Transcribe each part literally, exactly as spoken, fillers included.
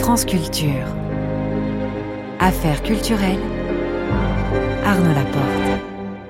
France Culture. Affaires culturelles, Arnaud Laporte.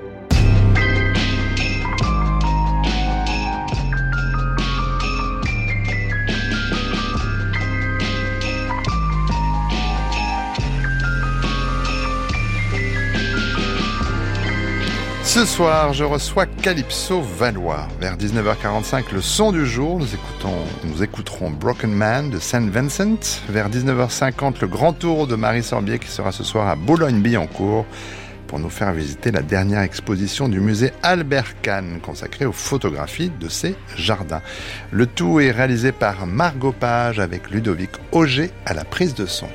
Ce soir, je reçois Calypso Valois. Vers dix-neuf heures quarante-cinq, le son du jour, nous, écoutons, nous écouterons Broken Man de Saint Vincent. Vers dix-neuf heures cinquante, le grand tour de Marie Sorbier qui sera ce soir à Boulogne-Billancourt pour nous faire visiter la dernière exposition du musée Albert Kahn consacrée aux photographies de ses jardins. Le tout est réalisé par Margot Page avec Ludovic Auger à la prise de son.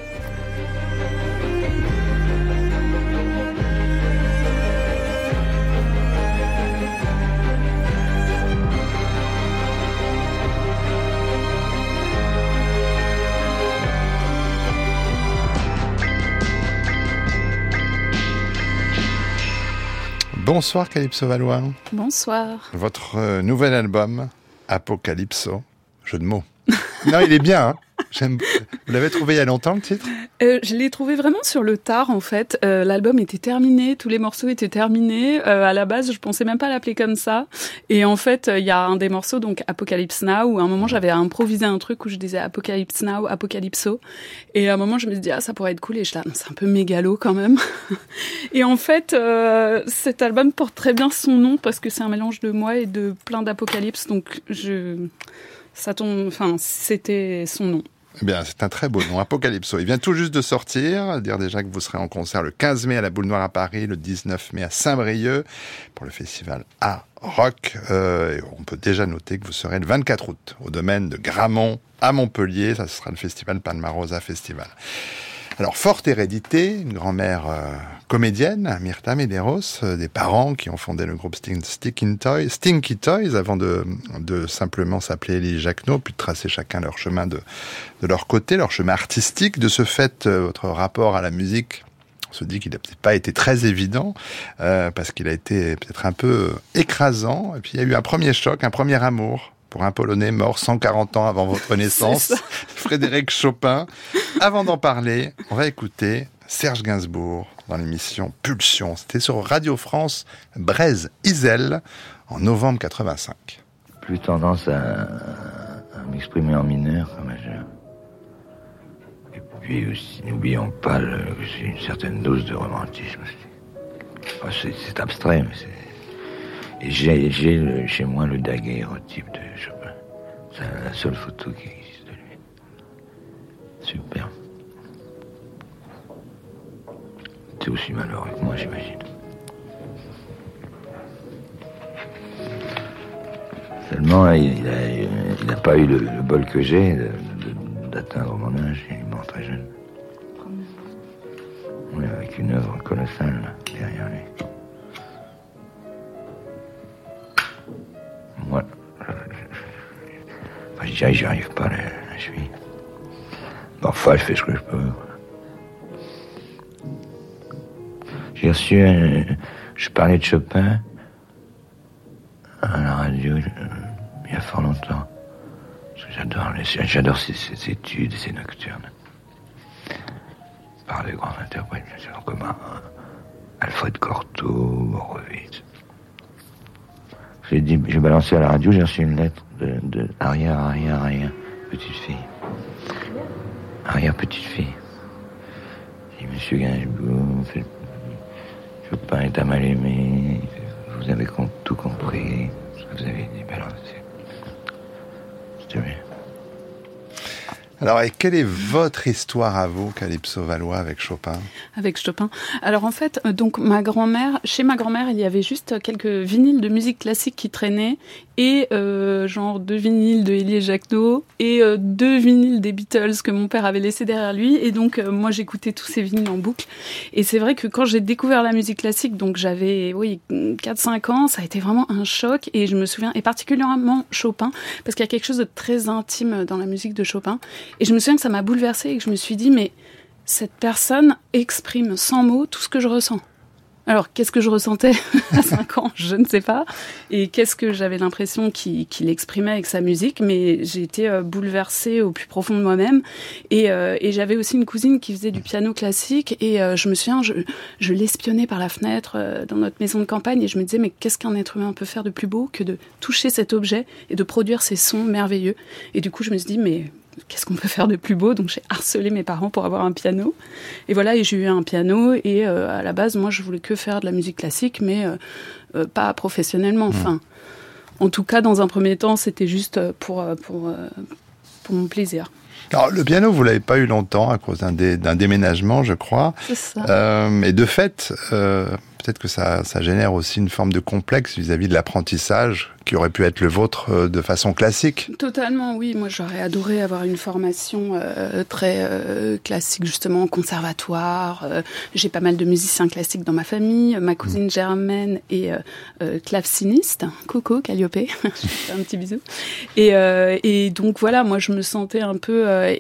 Bonsoir Calypso Valois. Bonsoir. Votre euh, nouvel album, Apocalypso, jeu de mots. Non, il est bien, hein. J'aime... Vous l'avez trouvé il y a longtemps, le titre ? euh, Je l'ai trouvé vraiment sur le tard, en fait. Euh, l'album était terminé, tous les morceaux étaient terminés. Euh, à la base, je pensais même pas l'appeler comme ça. Et en fait, il y a un des morceaux, donc Apocalypse Now, où à un moment, j'avais improvisé un truc où je disais Apocalypse Now, Apocalypso. Et à un moment, je me suis dit, ah, ça pourrait être cool. Et je là, c'est un peu mégalo quand même. Et en fait, euh, cet album porte très bien son nom parce que c'est un mélange de moi et de plein d'apocalypses. Donc, je... ça tombe... Enfin, c'était son nom. Eh bien, c'est un très beau nom, Apocalypso. Il vient tout juste de sortir. Dire déjà que vous serez en concert le quinze mai à la Boule Noire à Paris, le dix-neuf mai à Saint-Brieuc pour le festival Art Rock. Euh, et on peut déjà noter que vous serez le vingt-quatre août au domaine de Gramont à Montpellier. Ça sera le festival Palmarosa Festival. Alors, forte hérédité, une grand-mère euh, comédienne, Myrtha Medeiros, euh, des parents qui ont fondé le groupe Sting, Stinky Toys, Stinky Toys avant de, de simplement s'appeler Elie Jacquenot, puis de tracer chacun leur chemin de, de leur côté, leur chemin artistique. De ce fait, euh, votre rapport à la musique, on se dit qu'il n'a peut-être pas été très évident, euh, parce qu'il a été peut-être un peu écrasant. Et puis, il y a eu un premier choc, un premier amour pour un Polonais mort cent quarante ans avant votre naissance, Frédéric Chopin. Avant d'en parler, on va écouter Serge Gainsbourg dans l'émission Pulsion. C'était sur Radio France Brésil-Iselle en novembre quatre-vingt-cinq. Plus tendance à, à m'exprimer en mineur qu'en majeur. Et puis aussi, n'oublions pas le, que c'est une certaine dose de romantisme. Enfin, c'est, c'est abstrait, mais c'est... Et j'ai, j'ai le, chez moi le daguerréotype de Chopin. C'est la seule photo qui existe de lui. Super. T'es aussi malheureux que moi, j'imagine. Seulement, il n'a il a pas eu le, le bol que j'ai de, de, d'atteindre mon âge. Il est mort très jeune. Oui, avec une œuvre colossale là, derrière lui. Moi, enfin, j'y arrive, j'y arrive pas, là, je suis. Parfois, je fais ce que je peux. J'ai reçu, un... je parlais de Chopin à la radio il y a fort longtemps. Parce que j'adore, les... j'adore ces, ces études et ces nocturnes. Par des grands interprètes, bien sûr, comme un... Alfred Cortot, Horowitz. J'ai dit, j'ai balancé à la radio, j'ai reçu une lettre de, de arrière, arrière, arrière, petite fille. Arrière, petite fille. J'ai dit, Monsieur Gainsbourg, Chopin est à mal aimé, vous avez tout compris, ce que vous avez dit, balancé. C'était bien. Alors, et quelle est votre histoire à vous, Calypso Valois, avec Chopin ? Avec Chopin. Alors en fait, donc ma grand-mère, chez ma grand-mère, il y avait juste quelques vinyles de musique classique qui traînaient et euh, genre deux vinyles de Elie Jacquenot et euh, deux vinyles des Beatles que mon père avait laissés derrière lui. Et donc euh, moi j'écoutais tous ces vinyles en boucle. Et c'est vrai que quand j'ai découvert la musique classique, donc j'avais oui quatre cinq ans, ça a été vraiment un choc. Et je me souviens, et particulièrement Chopin, parce qu'il y a quelque chose de très intime dans la musique de Chopin. Et je me souviens que ça m'a bouleversée et que je me suis dit, mais cette personne exprime sans mots tout ce que je ressens. Alors, qu'est-ce que je ressentais à cinq ans? Je ne sais pas. Et qu'est-ce que j'avais l'impression qu'il, qu'il exprimait avec sa musique? Mais j'ai été euh, bouleversée au plus profond de moi-même. Et, euh, et j'avais aussi une cousine qui faisait du piano classique. Et euh, je me souviens, je, je l'espionnais par la fenêtre euh, dans notre maison de campagne. Et je me disais, mais qu'est-ce qu'un être humain peut faire de plus beau que de toucher cet objet et de produire ces sons merveilleux? Et du coup, je me suis dit, mais... qu'est-ce qu'on peut faire de plus beau? Donc j'ai harcelé mes parents pour avoir un piano. Et voilà, et j'ai eu un piano. Et euh, à la base, moi, je voulais que faire de la musique classique, mais euh, euh, pas professionnellement. Enfin, mmh. En tout cas, dans un premier temps, c'était juste pour, pour, pour mon plaisir. Alors, le piano, vous l'avez pas eu longtemps à cause d'un, dé, d'un déménagement, je crois. C'est ça. Euh, et de fait, euh, peut-être que ça, ça génère aussi une forme de complexe vis-à-vis de l'apprentissage qui aurait pu être le vôtre euh, de façon classique. Totalement, oui. Moi, j'aurais adoré avoir une formation euh, très euh, classique, justement, conservatoire. Euh, j'ai pas mal de musiciens classiques dans ma famille. Ma cousine mmh. Germaine est euh, euh, claveciniste. Coucou, Calliope. Je fais un petit bisou. Et, euh, et donc, voilà, moi, je me sentais un peu... Euh,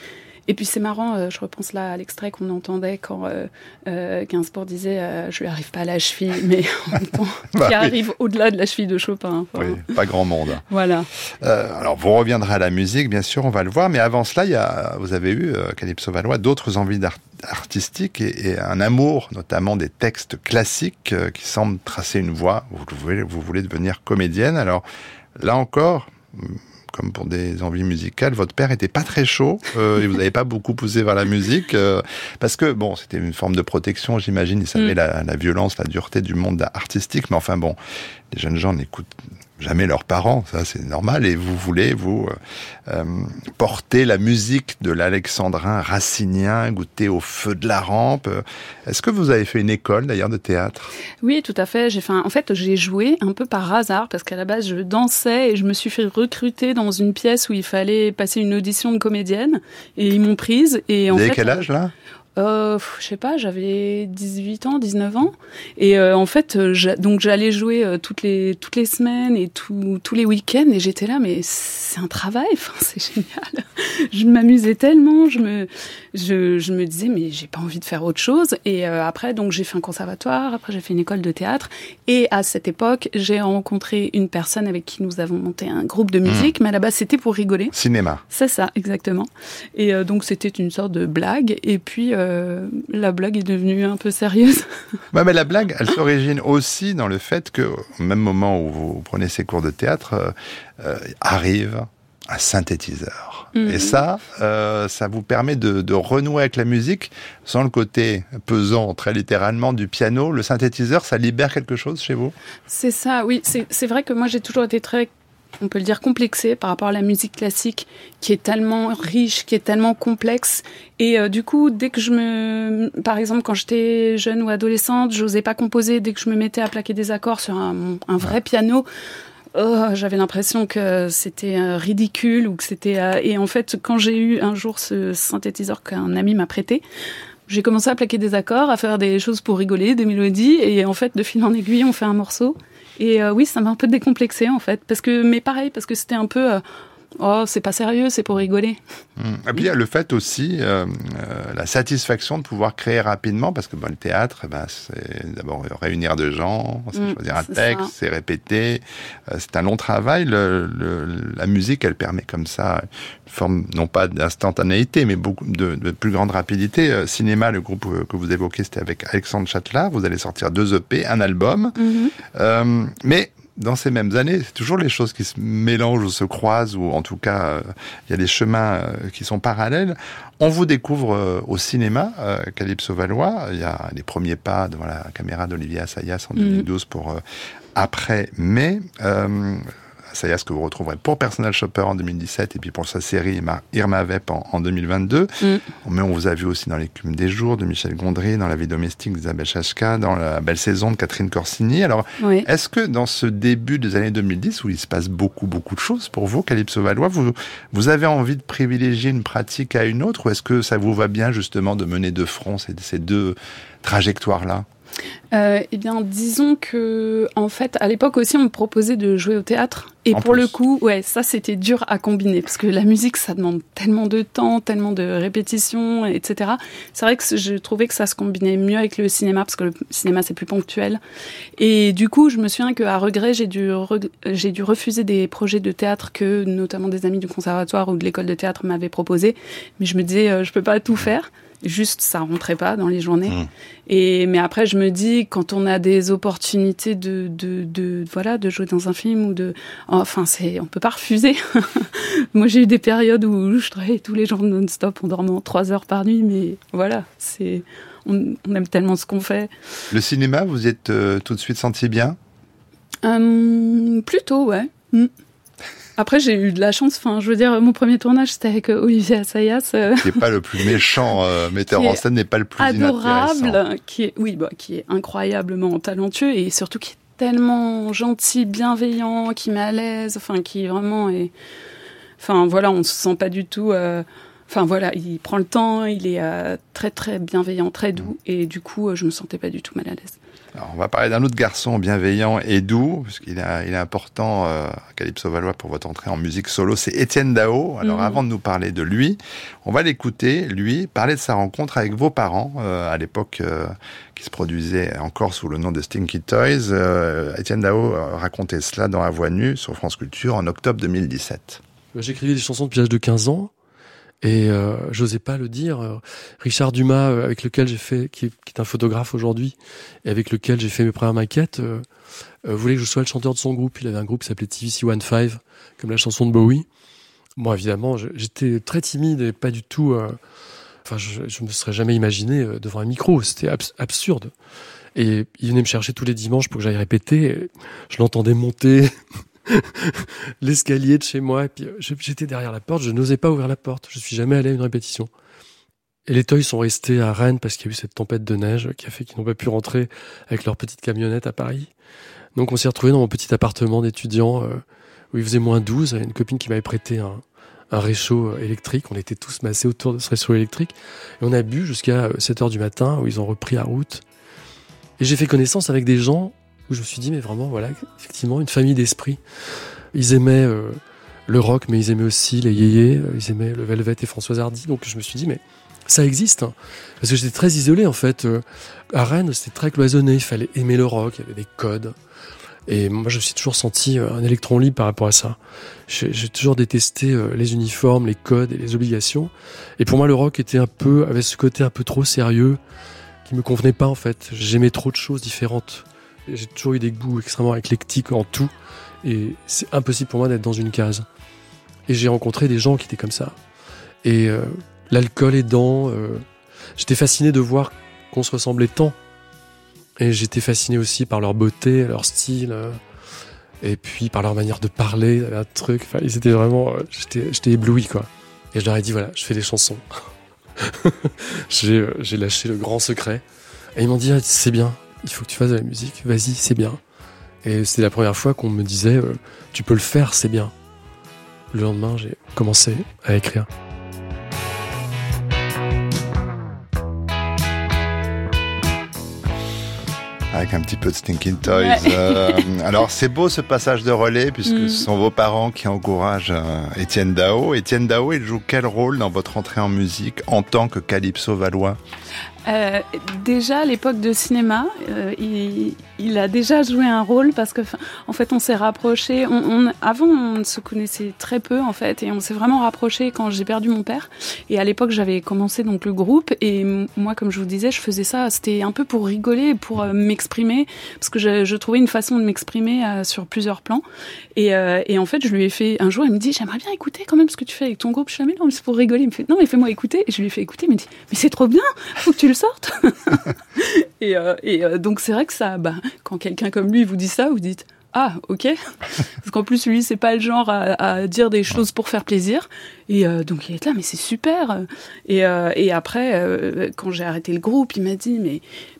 Et puis c'est marrant, euh, je repense là à l'extrait qu'on entendait quand euh, euh, Gainsbourg disait euh, « je lui arrive pas à la cheville », mais en même temps, bah, qui oui. arrive au-delà de la cheville de Chopin. Enfin, oui, pas grand monde. Voilà. Euh, alors vous reviendrez à la musique, bien sûr, on va le voir, mais avant cela, il y a, vous avez eu, euh, Calypso Valois, d'autres envies d'art- artistiques et, et un amour, notamment des textes classiques euh, qui semblent tracer une voie. Vous voulez, vous voulez devenir comédienne, alors là encore... comme pour des envies musicales, votre père était pas très chaud, euh, et vous n'avez pas beaucoup poussé vers la musique, euh, parce que, bon, c'était une forme de protection, j'imagine, il savait mm. la, la violence, la dureté du monde artistique, mais enfin bon, les jeunes gens n'écoutent jamais leurs parents, ça c'est normal, et vous voulez, vous, euh, porter la musique de l'alexandrin racinien, goûter au feu de la rampe. Est-ce que vous avez fait une école, d'ailleurs, de théâtre? Oui, tout à fait. J'ai fait un... En fait, j'ai joué un peu par hasard, parce qu'à la base, je dansais, et je me suis fait recruter dans une pièce où il fallait passer une audition de comédienne, et ils m'ont prise. Et en vous avez fait, quel âge, là? Euh, je sais pas, j'avais dix-huit ans, dix-neuf ans, et euh, en fait, j'a, donc j'allais jouer euh, toutes les toutes les semaines et tout, tous les week-ends, et j'étais là, mais c'est un travail, enfin c'est génial. Je m'amusais tellement, je me je je me disais mais j'ai pas envie de faire autre chose. Et euh, après, donc j'ai fait un conservatoire, après j'ai fait une école de théâtre, et à cette époque, j'ai rencontré une personne avec qui nous avons monté un groupe de musique, mmh. mais à la base c'était pour rigoler. Cinéma. C'est ça, exactement. Et euh, donc c'était une sorte de blague, et puis euh, Euh, la blague est devenue un peu sérieuse. Ouais, mais la blague, elle s'origine aussi dans le fait que, au même moment où vous prenez ces cours de théâtre, euh, euh, arrive un synthétiseur. Mm-hmm. Et ça, euh, ça vous permet de, de renouer avec la musique sans le côté pesant, très littéralement, du piano. Le synthétiseur, ça libère quelque chose chez vous? C'est ça, oui. C'est, c'est vrai que moi, j'ai toujours été très... on peut le dire complexé par rapport à la musique classique qui est tellement riche, qui est tellement complexe. Et euh, du coup, dès que je me... Par exemple, quand j'étais jeune ou adolescente, j'osais pas composer. Dès que je me mettais à plaquer des accords sur un, un vrai piano, oh, j'avais l'impression que c'était euh, ridicule ou que c'était... Euh... Et en fait, quand j'ai eu un jour ce synthétiseur qu'un ami m'a prêté, j'ai commencé à plaquer des accords, à faire des choses pour rigoler, des mélodies. Et en fait, de fil en aiguille, on fait un morceau. Et euh, oui, ça m'a un peu décomplexée en fait, parce que mais pareil, parce que c'était un peu euh, oh c'est pas sérieux, c'est pour rigoler. Mmh. Et puis il y a le fait aussi euh, euh, la satisfaction de pouvoir créer rapidement, parce que bon, le théâtre, eh ben, c'est d'abord réunir des gens, c'est mmh, choisir un c'est texte, ça. C'est répéter, euh, c'est un long travail. Le, le, la musique, elle permet comme ça une forme non pas d'instantanéité, mais beaucoup de, de plus grande rapidité. Euh, cinéma, le groupe que vous évoquez, c'était avec Alexandre Châtelain. Vous allez sortir deux E P, un album, mmh. euh, mais dans ces mêmes années, c'est toujours les choses qui se mélangent ou se croisent, ou en tout cas, euh, il y a des chemins euh, qui sont parallèles. On vous découvre euh, au cinéma, euh, Calypso Valois. Il y a les premiers pas devant la caméra d'Olivier Assayas en deux mille douze pour euh, Après mai. Euh, Assayas que vous retrouverez pour Personal Shopper en deux mille dix-sept et puis pour sa série Irma Vep en, en deux mille vingt-deux. Mm. Mais on vous a vu aussi dans L'écume des jours de Michel Gondry, dans La vie domestique d'Isabelle Chachka, dans La belle saison de Catherine Corsini. Alors, oui. Est-ce que dans ce début des années deux mille dix, où il se passe beaucoup, beaucoup de choses pour vous, Calypso Valois, vous, vous avez envie de privilégier une pratique à une autre, ou est-ce que ça vous va bien justement de mener de front ces, ces deux trajectoires-là? Euh, eh bien, disons que, en fait, à l'époque aussi, on me proposait de jouer au théâtre. Et en pour plus. le coup, ouais, ça, c'était dur à combiner. Parce que la musique, ça demande tellement de temps, tellement de répétitions, et cetera. C'est vrai que je trouvais que ça se combinait mieux avec le cinéma, parce que le cinéma, c'est plus ponctuel. Et du coup, je me souviens qu'à regret, j'ai dû, re- j'ai dû refuser des projets de théâtre que, notamment des amis du conservatoire ou de l'école de théâtre m'avaient proposé. Mais je me disais, euh, je peux pas tout faire. Juste, ça rentrait pas dans les journées. Mmh. Et mais après, je me dis, quand on a des opportunités de de de voilà, de jouer dans un film ou de, enfin, c'est, on peut pas refuser. Moi, j'ai eu des périodes où je travaillais tous les jours non-stop en dormant trois heures par nuit, mais voilà, c'est, on, on aime tellement ce qu'on fait. Le cinéma, vous y êtes euh, tout de suite senti bien ? euh, Plutôt, ouais. Mmh. Après, j'ai eu de la chance. Enfin, je veux dire, mon premier tournage, c'était avec Olivier Assayas. Euh, qui n'est pas le plus méchant euh, metteur en scène, n'est pas le plus adorable, qui est, oui, bah, qui est incroyablement talentueux et surtout qui est tellement gentil, bienveillant, qui met à l'aise. Enfin, qui vraiment est. Enfin, voilà, on se sent pas du tout. Euh... Enfin, voilà, il prend le temps, il est euh, très, très bienveillant, très doux, et du coup, euh, je me sentais pas du tout mal à l'aise. Alors, on va parler d'un autre garçon bienveillant et doux, parce qu'il est, il est important, euh, Calypso Valois, pour votre entrée en musique solo, c'est Étienne Dao. Alors, mmh. avant de nous parler de lui, on va l'écouter, lui, parler de sa rencontre avec vos parents, euh, à l'époque, euh, qui se produisait encore sous le nom de Stinky Toys. Euh, Étienne Dao euh, racontait cela dans La Voix nue, sur France Culture, en octobre deux mille dix-sept. J'écrivais des chansons depuis l'âge de quinze ans. Et euh, j'osais pas le dire. Euh, Richard Dumas, euh, avec lequel j'ai fait, qui est, qui est un photographe aujourd'hui, et avec lequel j'ai fait mes premières maquettes, euh, euh, voulait que je sois le chanteur de son groupe. Il avait un groupe qui s'appelait T V C quinze, comme la chanson de Bowie. Moi, évidemment, je, j'étais très timide et pas du tout. Euh, enfin, je, je me serais jamais imaginé euh, devant un micro. C'était abs- absurde. Et il venait me chercher tous les dimanches pour que j'aille répéter. Et je l'entendais monter. L'escalier de chez moi, et puis j'étais derrière la porte, je n'osais pas ouvrir la porte, je suis jamais allé à une répétition. Et les Toys sont restés à Rennes parce qu'il y a eu cette tempête de neige qui a fait qu'ils n'ont pas pu rentrer avec leur petite camionnette à Paris. Donc on s'est retrouvés dans mon petit appartement d'étudiant euh, où il faisait moins douze, une copine qui m'avait prêté un, un réchaud électrique, on était tous massés autour de ce réchaud électrique, et on a bu jusqu'à sept heures du matin où ils ont repris la route. Et j'ai fait connaissance avec des gens où je me suis dit, mais vraiment, voilà, effectivement, une famille d'esprit. Ils aimaient euh, le rock, mais ils aimaient aussi les yéyés, ils aimaient le Velvet et Françoise Hardy. Donc je me suis dit, mais ça existe. Hein. Parce que j'étais très isolé, en fait. Euh, à Rennes, c'était très cloisonné, il fallait aimer le rock, il y avait des codes. Et moi, je me suis toujours senti euh, un électron libre par rapport à ça. J'ai, j'ai toujours détesté euh, les uniformes, les codes et les obligations. Et pour moi, le rock était un peu, avait ce côté un peu trop sérieux, qui me convenait pas, en fait. J'aimais trop de choses différentes. J'ai toujours eu des goûts extrêmement éclectiques en tout, et c'est impossible pour moi d'être dans une case. Et j'ai rencontré des gens qui étaient comme ça. Et euh, l'alcool aidant, euh, j'étais fasciné de voir qu'on se ressemblait tant. Et j'étais fasciné aussi par leur beauté, leur style, euh, et puis par leur manière de parler, un truc. Enfin, ils étaient vraiment, euh, j'étais, j'étais ébloui, quoi. Et je leur ai dit, voilà, je fais des chansons. j'ai, euh, j'ai lâché le grand secret. Et ils m'ont dit, ah, c'est bien. Il faut que tu fasses de la musique, vas-y, c'est bien. Et c'était la première fois qu'on me disait euh, tu peux le faire, c'est bien. Le lendemain, j'ai commencé à écrire. Avec un petit peu de Stinky Toys. Ouais. Euh, alors, c'est beau ce passage de relais, puisque mm. ce sont vos parents qui encouragent euh, Étienne Dao. Étienne Dao, il joue quel rôle dans votre entrée en musique en tant que Calypso Valois ? Euh, déjà à l'époque de cinéma, euh, il, il a déjà joué un rôle parce que, en fait, on s'est rapprochés. On, on, avant, on se connaissait très peu en fait, et on s'est vraiment rapprochés quand j'ai perdu mon père. Et à l'époque, j'avais commencé donc le groupe, et moi, comme je vous disais, je faisais ça. C'était un peu pour rigoler, pour euh, m'exprimer, parce que je, je trouvais une façon de m'exprimer euh, sur plusieurs plans. Et, euh, et en fait, je lui ai fait un jour, il me dit, j'aimerais bien écouter quand même ce que tu fais avec ton groupe. Je suis là, mais non, mais c'est pour rigoler. Il me fait, non, mais fais-moi écouter. Et je lui ai fait écouter. Il me dit, mais c'est trop bien, faut que tu le sorte. et euh, et euh, donc c'est vrai que ça, bah, quand quelqu'un comme lui vous dit ça, vous dites ah ok, parce qu'en plus lui c'est pas le genre à, à dire des choses pour faire plaisir, et euh, donc il est là, mais c'est super. Et euh, et après euh, quand j'ai arrêté le groupe, il m'a dit mais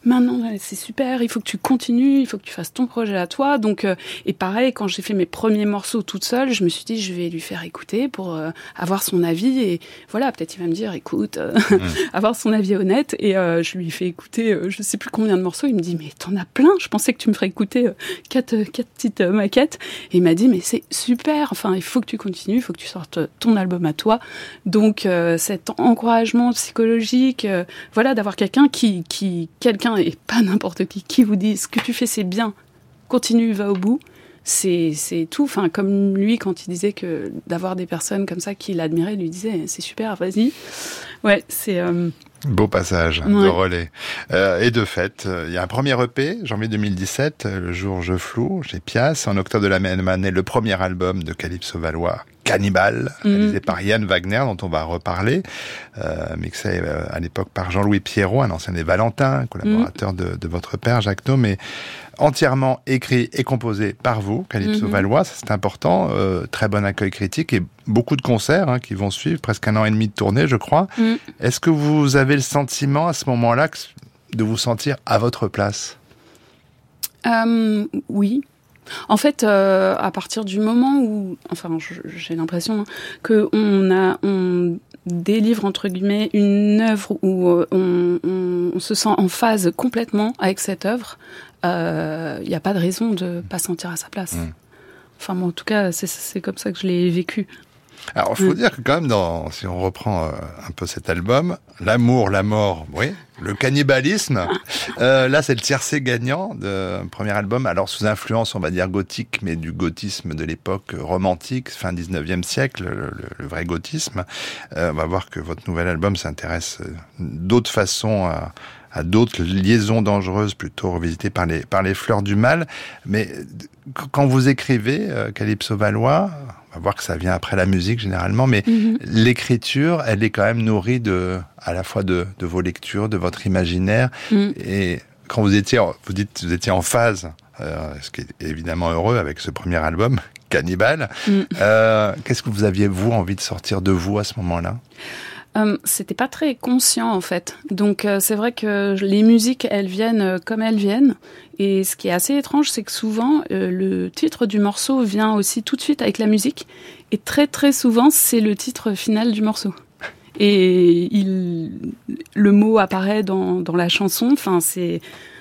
maintenant c'est super, il faut que tu continues, il faut que tu fasses ton projet à toi. Donc euh, et pareil, quand j'ai fait mes premiers morceaux toute seule, je me suis dit je vais lui faire écouter pour euh, avoir son avis et voilà, peut-être il va me dire écoute, euh, mmh. avoir son avis honnête. Et euh, je lui fais écouter, euh, je sais plus combien de morceaux. Il me dit mais t'en as plein. Je pensais que tu me ferais écouter euh, quatre euh, quatre petites euh, maquettes. Et il m'a dit mais c'est super. Enfin il faut que tu continues, il faut que tu sortes ton album à toi. Donc euh, cet encouragement psychologique, euh, voilà, d'avoir quelqu'un qui qui quelqu'un et pas n'importe qui qui vous dit ce que tu fais c'est bien, continue, va au bout. C'est c'est tout. Enfin comme lui quand il disait que d'avoir des personnes comme ça qui l'admiraient, lui disait c'est super, vas-y. Ouais, c'est euh... beau passage ouais. de relais. Euh, et de fait, il euh, y a un premier E P, janvier deux mille dix-sept, Le jour je floue, chez Pias. En octobre de la même année, le premier album de Calypso Valois, Cannibal, mmh. réalisé par Yann Wagner, dont on va reparler, euh, mixé euh, à l'époque par Jean-Louis Pierrot, un ancien des Valentins, collaborateur mmh. de, de votre père, Jacques No, mais entièrement écrit et composé par vous, Calypso mmh. Valois, ça c'est important, euh, très bon accueil critique et beaucoup de concerts hein, qui vont suivre, presque un an et demi de tournée, je crois. Mmh. Est-ce que vous avez le sentiment à ce moment-là de vous sentir à votre place ? euh, Oui. En fait, euh, à partir du moment où, enfin, j'ai l'impression hein, que on a, on délivre entre guillemets une œuvre où on, on, on se sent en phase complètement avec cette œuvre, il euh, n'y a pas de raison de pas se sentir à sa place. Mmh. Enfin, moi, en tout cas, c'est, c'est comme ça que je l'ai vécu. Alors, il faut mmh. dire que quand même, dans, si on reprend euh, un peu cet album, l'amour, la mort, oui, le cannibalisme, euh, là, c'est le tiercé gagnant de premier album. Alors, sous influence, on va dire gothique, mais du gothisme de l'époque romantique, fin dix-neuvième siècle, le, le, le vrai gothisme. Euh, on va voir que votre nouvel album s'intéresse d'autres façons à, à d'autres liaisons dangereuses, plutôt revisitées par les, par les fleurs du mal. Mais quand vous écrivez, euh, Calypso Valois, on va voir que ça vient après la musique généralement, mais mm-hmm. l'écriture, elle est quand même nourrie de, à la fois de, de vos lectures, de votre imaginaire. Mm. Et quand vous étiez, vous dites, vous étiez en phase, euh, ce qui est évidemment heureux avec ce premier album, Cannibal. Mm. Euh, qu'est-ce que vous aviez, vous, envie de sortir de vous à ce moment-là ? Euh, c'était pas très conscient en fait. Donc euh, c'est vrai que les musiques elles viennent euh, comme elles viennent. Et ce qui est assez étrange, c'est que souvent euh, le titre du morceau vient aussi tout de suite avec la musique. Et très très souvent c'est le titre final du morceau. Et il, le mot apparaît dans, dans la chanson. Enfin c'est,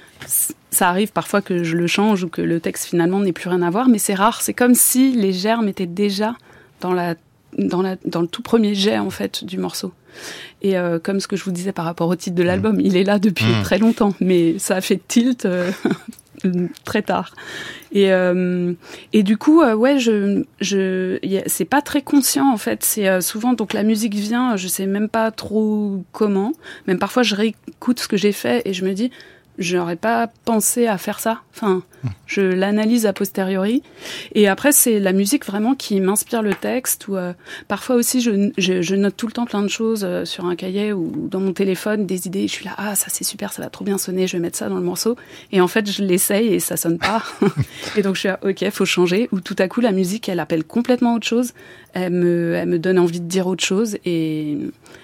ça arrive parfois que je le change ou que le texte finalement n'ait plus rien à voir, mais c'est rare. C'est comme si les germes étaient déjà dans la Dans, la, dans le tout premier jet en fait du morceau. Et euh, comme ce que je vous disais par rapport au titre de l'album, mmh. il est là depuis mmh. très longtemps, mais ça a fait tilt euh, très tard. Et euh, et du coup, euh, ouais, je je y a, c'est pas très conscient en fait. C'est euh, souvent donc la musique vient, je sais même pas trop comment. Même parfois, je réécoute ce que j'ai fait et je me dis. J'aurais pas pensé à faire ça. Enfin, je l'analyse a posteriori. Et après, c'est la musique vraiment qui m'inspire le texte. Ou euh, parfois aussi, je, je, je note tout le temps plein de choses euh, sur un cahier ou dans mon téléphone, des idées. Je suis là, ah, ça c'est super, ça va trop bien sonner. Je vais mettre ça dans le morceau. Et en fait, je l'essaye et ça sonne pas. Et donc je suis là, ok, faut changer. Ou tout à coup, la musique, elle appelle complètement autre chose. Elle me, elle me donne envie de dire autre chose. Et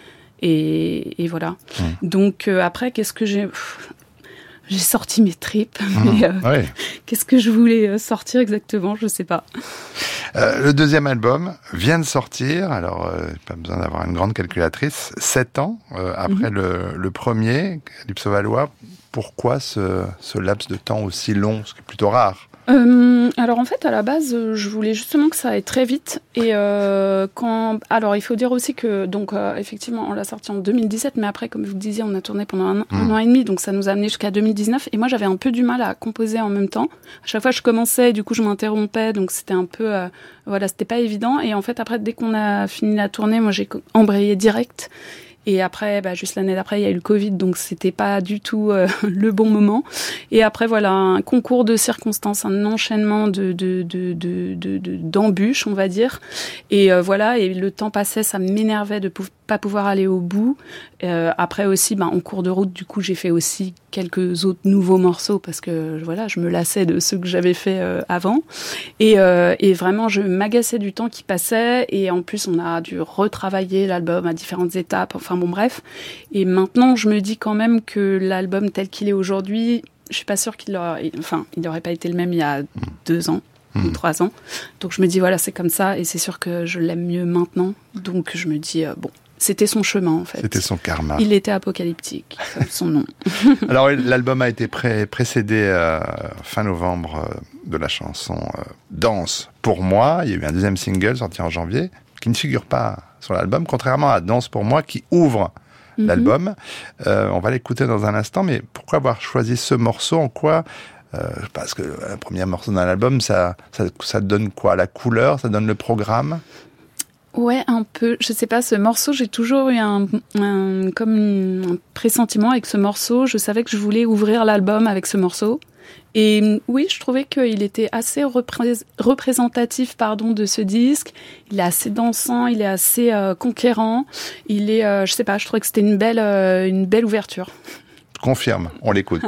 et, et voilà. Mmh. Donc euh, après, qu'est-ce que j'ai J'ai sorti mes tripes, mais euh, ouais. qu'est-ce que je voulais sortir exactement, je sais pas. Euh, le deuxième album vient de sortir, alors euh, pas besoin d'avoir une grande calculatrice, sept ans euh, après mm-hmm. le, le premier, Calypso Valois. Pourquoi ce, ce laps de temps aussi long, ce qui est plutôt rare ? Euh, alors en fait à la base je voulais justement que ça aille très vite et euh, quand alors il faut dire aussi que donc euh, effectivement on l'a sorti en deux mille dix-sept mais après comme je vous le disais on a tourné pendant un, mmh. un an et demi donc ça nous a amené jusqu'à deux mille dix-neuf et moi j'avais un peu du mal à composer en même temps à chaque fois je commençais du coup je m'interrompais donc c'était un peu euh, voilà c'était pas évident et en fait après dès qu'on a fini la tournée moi j'ai embrayé direct. Et après, bah, juste l'année d'après, il y a eu le Covid, donc c'était pas du tout euh, le bon moment. Et après, voilà, un concours de circonstances, un enchaînement de, de, de, de, de, de d'embûches, on va dire. Et euh, voilà, et le temps passait, ça m'énervait de pas pouvoir aller au bout. Euh, après aussi, ben, en cours de route, du coup, j'ai fait aussi quelques autres nouveaux morceaux parce que voilà, je me lassais de ceux que j'avais fait euh, avant. Et, euh, et vraiment, je m'agaçais du temps qui passait. Et en plus, on a dû retravailler l'album à différentes étapes. Enfin bon, bref. Et maintenant, je me dis quand même que l'album tel qu'il est aujourd'hui, je suis pas sûre qu'il aurait, enfin, il n'aurait pas été le même il y a deux ans. Mmh. ou trois ans. Donc je me dis, voilà, c'est comme ça, et c'est sûr que je l'aime mieux maintenant. Donc je me dis, euh, bon, c'était son chemin, en fait. C'était son karma. Il était apocalyptique, comme son nom. Alors, l'album a été pré- précédé euh, fin novembre euh, de la chanson euh, Danse pour moi. Il y a eu un deuxième single sorti en janvier, qui ne figure pas sur l'album, contrairement à Danse pour moi, qui ouvre mmh. l'album. Euh, on va l'écouter dans un instant, mais pourquoi avoir choisi ce morceau? En quoi Euh, parce que le premier morceau d'un album, ça, ça, ça donne quoi? La couleur, ça donne le programme? Ouais, un peu. Je sais pas, ce morceau, j'ai toujours eu un, un, comme un pressentiment avec ce morceau. Je savais que je voulais ouvrir l'album avec ce morceau. Et oui, je trouvais qu'il était assez représ- représentatif pardon, de ce disque. Il est assez dansant, il est assez euh, conquérant. Il est, euh, je sais pas, je trouvais que c'était une belle, euh, une belle ouverture. Je confirme, on l'écoute.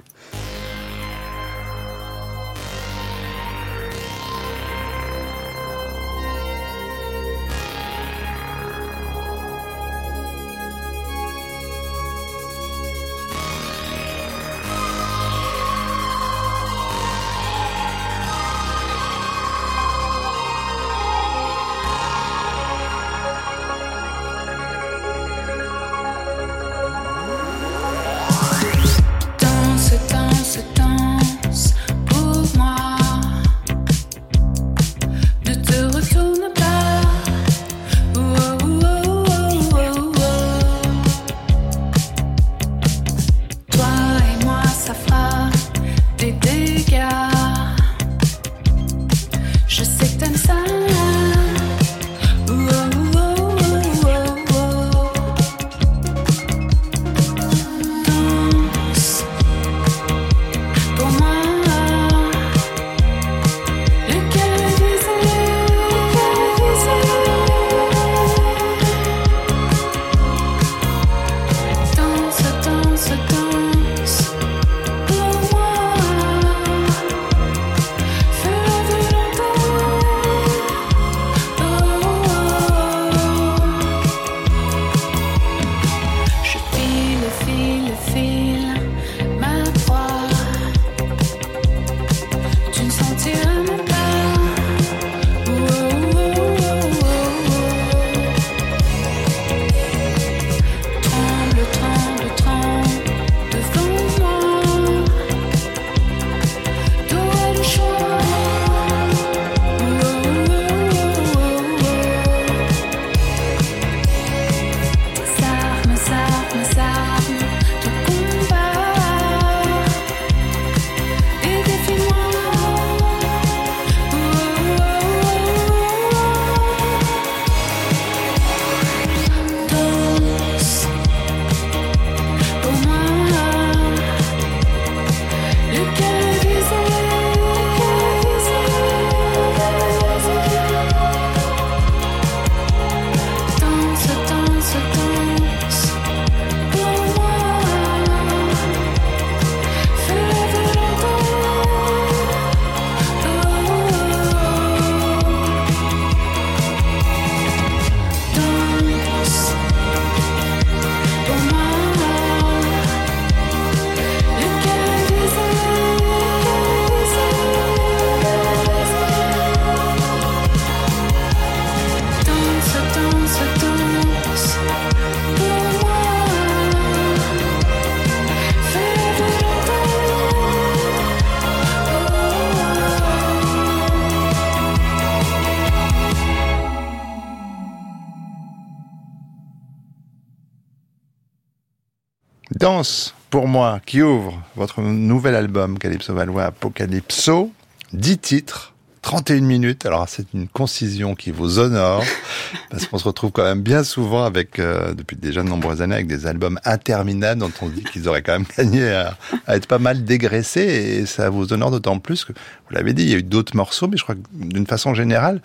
Danse pour moi, qui ouvre votre nouvel album Calypso Valois, Apocalypso, dix titres, trente et une minutes. Alors c'est une concision qui vous honore, parce qu'on se retrouve quand même bien souvent avec, euh, depuis déjà de nombreuses années, avec des albums interminables dont on dit qu'ils auraient quand même gagné à, à être pas mal dégraissés, et ça vous honore d'autant plus que, vous l'avez dit, il y a eu d'autres morceaux, mais je crois que d'une façon générale,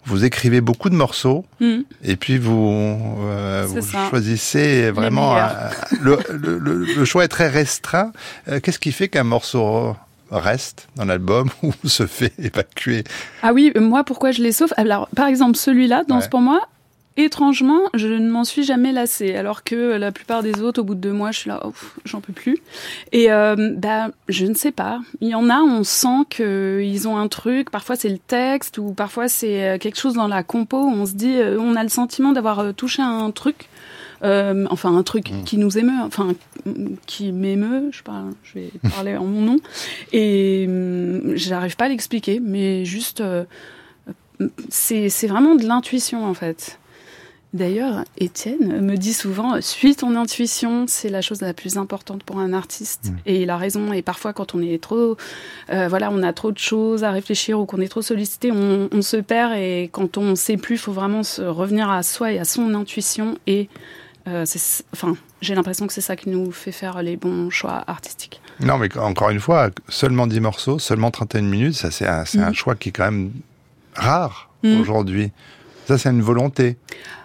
vous écrivez beaucoup de morceaux Mmh. et puis vous, euh, C'est vous ça. choisissez vraiment. meilleurs. un- le, le, le, le choix est très restreint. Euh, qu'est-ce qui fait qu'un morceau reste dans l'album ou se fait évacuer? Ah oui, euh, moi, pourquoi je les sauve? Alors, par exemple, celui-là, Danse Ouais. pour moi, étrangement, je ne m'en suis jamais lassée. Alors que la plupart des autres, au bout de deux mois, je suis là, oh, pff, j'en peux plus. Et euh, bah, je ne sais pas. Il y en a, on sent qu'ils ont un truc. Parfois, c'est le texte ou parfois, c'est euh, quelque chose dans la compo où on se dit, euh, on a le sentiment d'avoir euh, touché un truc. Euh, enfin, un truc Mmh. qui nous émeut, enfin, qui m'émeut, je sais pas, je vais parler en mon nom. Et hum, j'arrive pas à l'expliquer, mais juste, euh, c'est, c'est vraiment de l'intuition, en fait. D'ailleurs, Étienne me dit souvent, suis ton intuition, c'est la chose la plus importante pour un artiste. Mmh. Et il a raison. Et parfois, quand on est trop, euh, voilà, on a trop de choses à réfléchir ou qu'on est trop sollicité, on, on se perd. Et quand on sait plus, il faut vraiment se revenir à soi et à son intuition. Et euh, c'est, enfin, j'ai l'impression que c'est ça qui nous fait faire les bons choix artistiques. Non, mais encore une fois, seulement dix morceaux, seulement trente et une minutes, ça c'est un, c'est Mmh. un choix qui est quand même rare Mmh. aujourd'hui. Ça, c'est une volonté.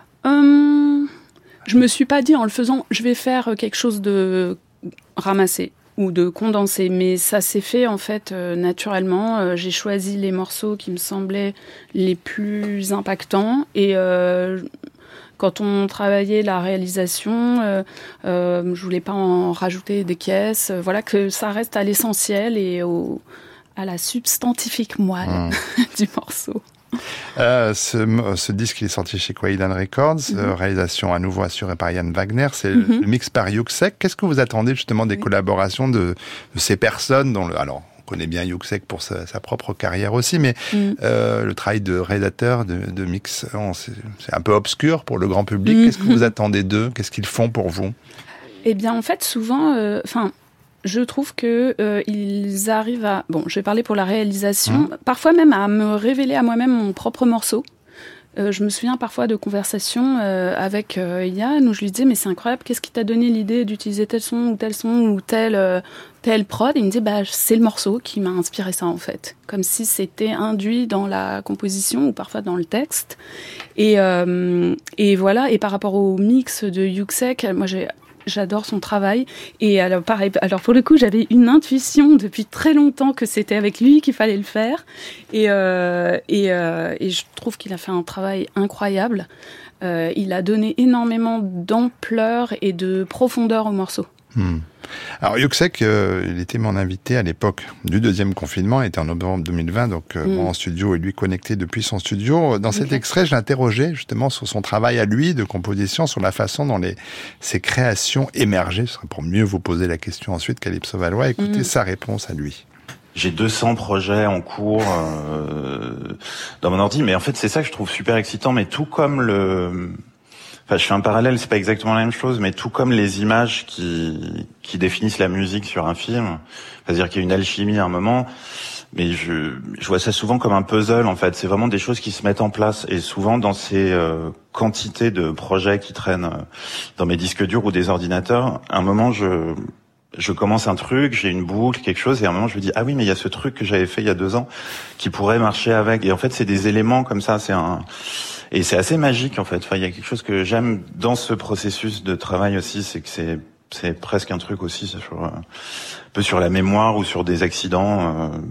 Hum, je me suis pas dit en le faisant, je vais faire quelque chose de ramassé ou de condensé, mais ça s'est fait en fait euh, naturellement. Euh, j'ai choisi les morceaux qui me semblaient les plus impactants et euh, quand on travaillait la réalisation, euh, euh, je voulais pas en rajouter des caisses. Euh, voilà, que ça reste à l'essentiel et au, à la substantifique moelle Mmh. du morceau. Euh, ce, ce disque il est sorti chez Quaidan Records, Mhm. euh, réalisation à nouveau assurée par Yann Wagner, c'est Mhm. le mix par Yuxek. Qu'est-ce que vous attendez justement des Oui. collaborations de, de ces personnes dont le, alors on connaît bien Yuxek pour sa, sa propre carrière aussi, mais Mm. euh, le travail de réalisateur, de, de mix, on- c'est c'est un peu obscur pour le grand public. Mhm. Qu'est-ce que vous attendez d'eux? Qu'est-ce qu'ils font pour vous? Eh bien, en fait, souvent, enfin, je trouve que euh, ils arrivent à. Bon, je vais parler pour la réalisation. Mmh. Parfois même à me révéler à moi-même mon propre morceau. Euh, je me souviens parfois de conversations euh, avec euh, Yann où je lui disais mais c'est incroyable, qu'est-ce qui t'a donné l'idée d'utiliser tel son ou tel son ou tel euh, tel prod? Et il me disait bah c'est le morceau qui m'a inspiré ça en fait, comme si c'était induit dans la composition ou parfois dans le texte. Et euh, et voilà. Et par rapport au mix de Yuxek, moi j'ai J'adore son travail. Et alors, pareil, alors pour le coup, j'avais une intuition depuis très longtemps que c'était avec lui qu'il fallait le faire. Et, euh, et, euh, et je trouve qu'il a fait un travail incroyable. Euh, il a donné énormément d'ampleur et de profondeur au morceau. Hmm. Alors Yuxek, euh, il était mon invité à l'époque du deuxième confinement, il était en novembre deux mille vingt, donc euh, Mm. moi en studio et lui connecté depuis son studio. Dans cet Ok. extrait, je l'interrogeais justement sur son travail à lui de composition, sur la façon dont les, ses créations émergeaient. Ce serait pour mieux vous poser la question ensuite, Calypso Valois. Écoutez Mm. sa réponse à lui. J'ai deux cents projets en cours euh, dans mon ordi, mais en fait c'est ça que je trouve super excitant, mais tout comme le... Enfin, je fais un parallèle, c'est pas exactement la même chose, mais tout comme les images qui qui définissent la musique sur un film, c'est-à-dire qu'il y a une alchimie à un moment, mais je je vois ça souvent comme un puzzle en fait. C'est vraiment des choses qui se mettent en place et souvent dans ces euh, quantités de projets qui traînent euh, dans mes disques durs ou des ordinateurs, à un moment je je commence un truc, j'ai une boucle, quelque chose, et à un moment je me dis ah oui mais il y a ce truc que j'avais fait il y a deux ans qui pourrait marcher avec. Et en fait c'est des éléments comme ça, c'est un et c'est assez magique en fait. Enfin il y a quelque chose que j'aime dans ce processus de travail aussi, c'est que c'est c'est presque un truc aussi sur un peu sur la mémoire ou sur des accidents euh,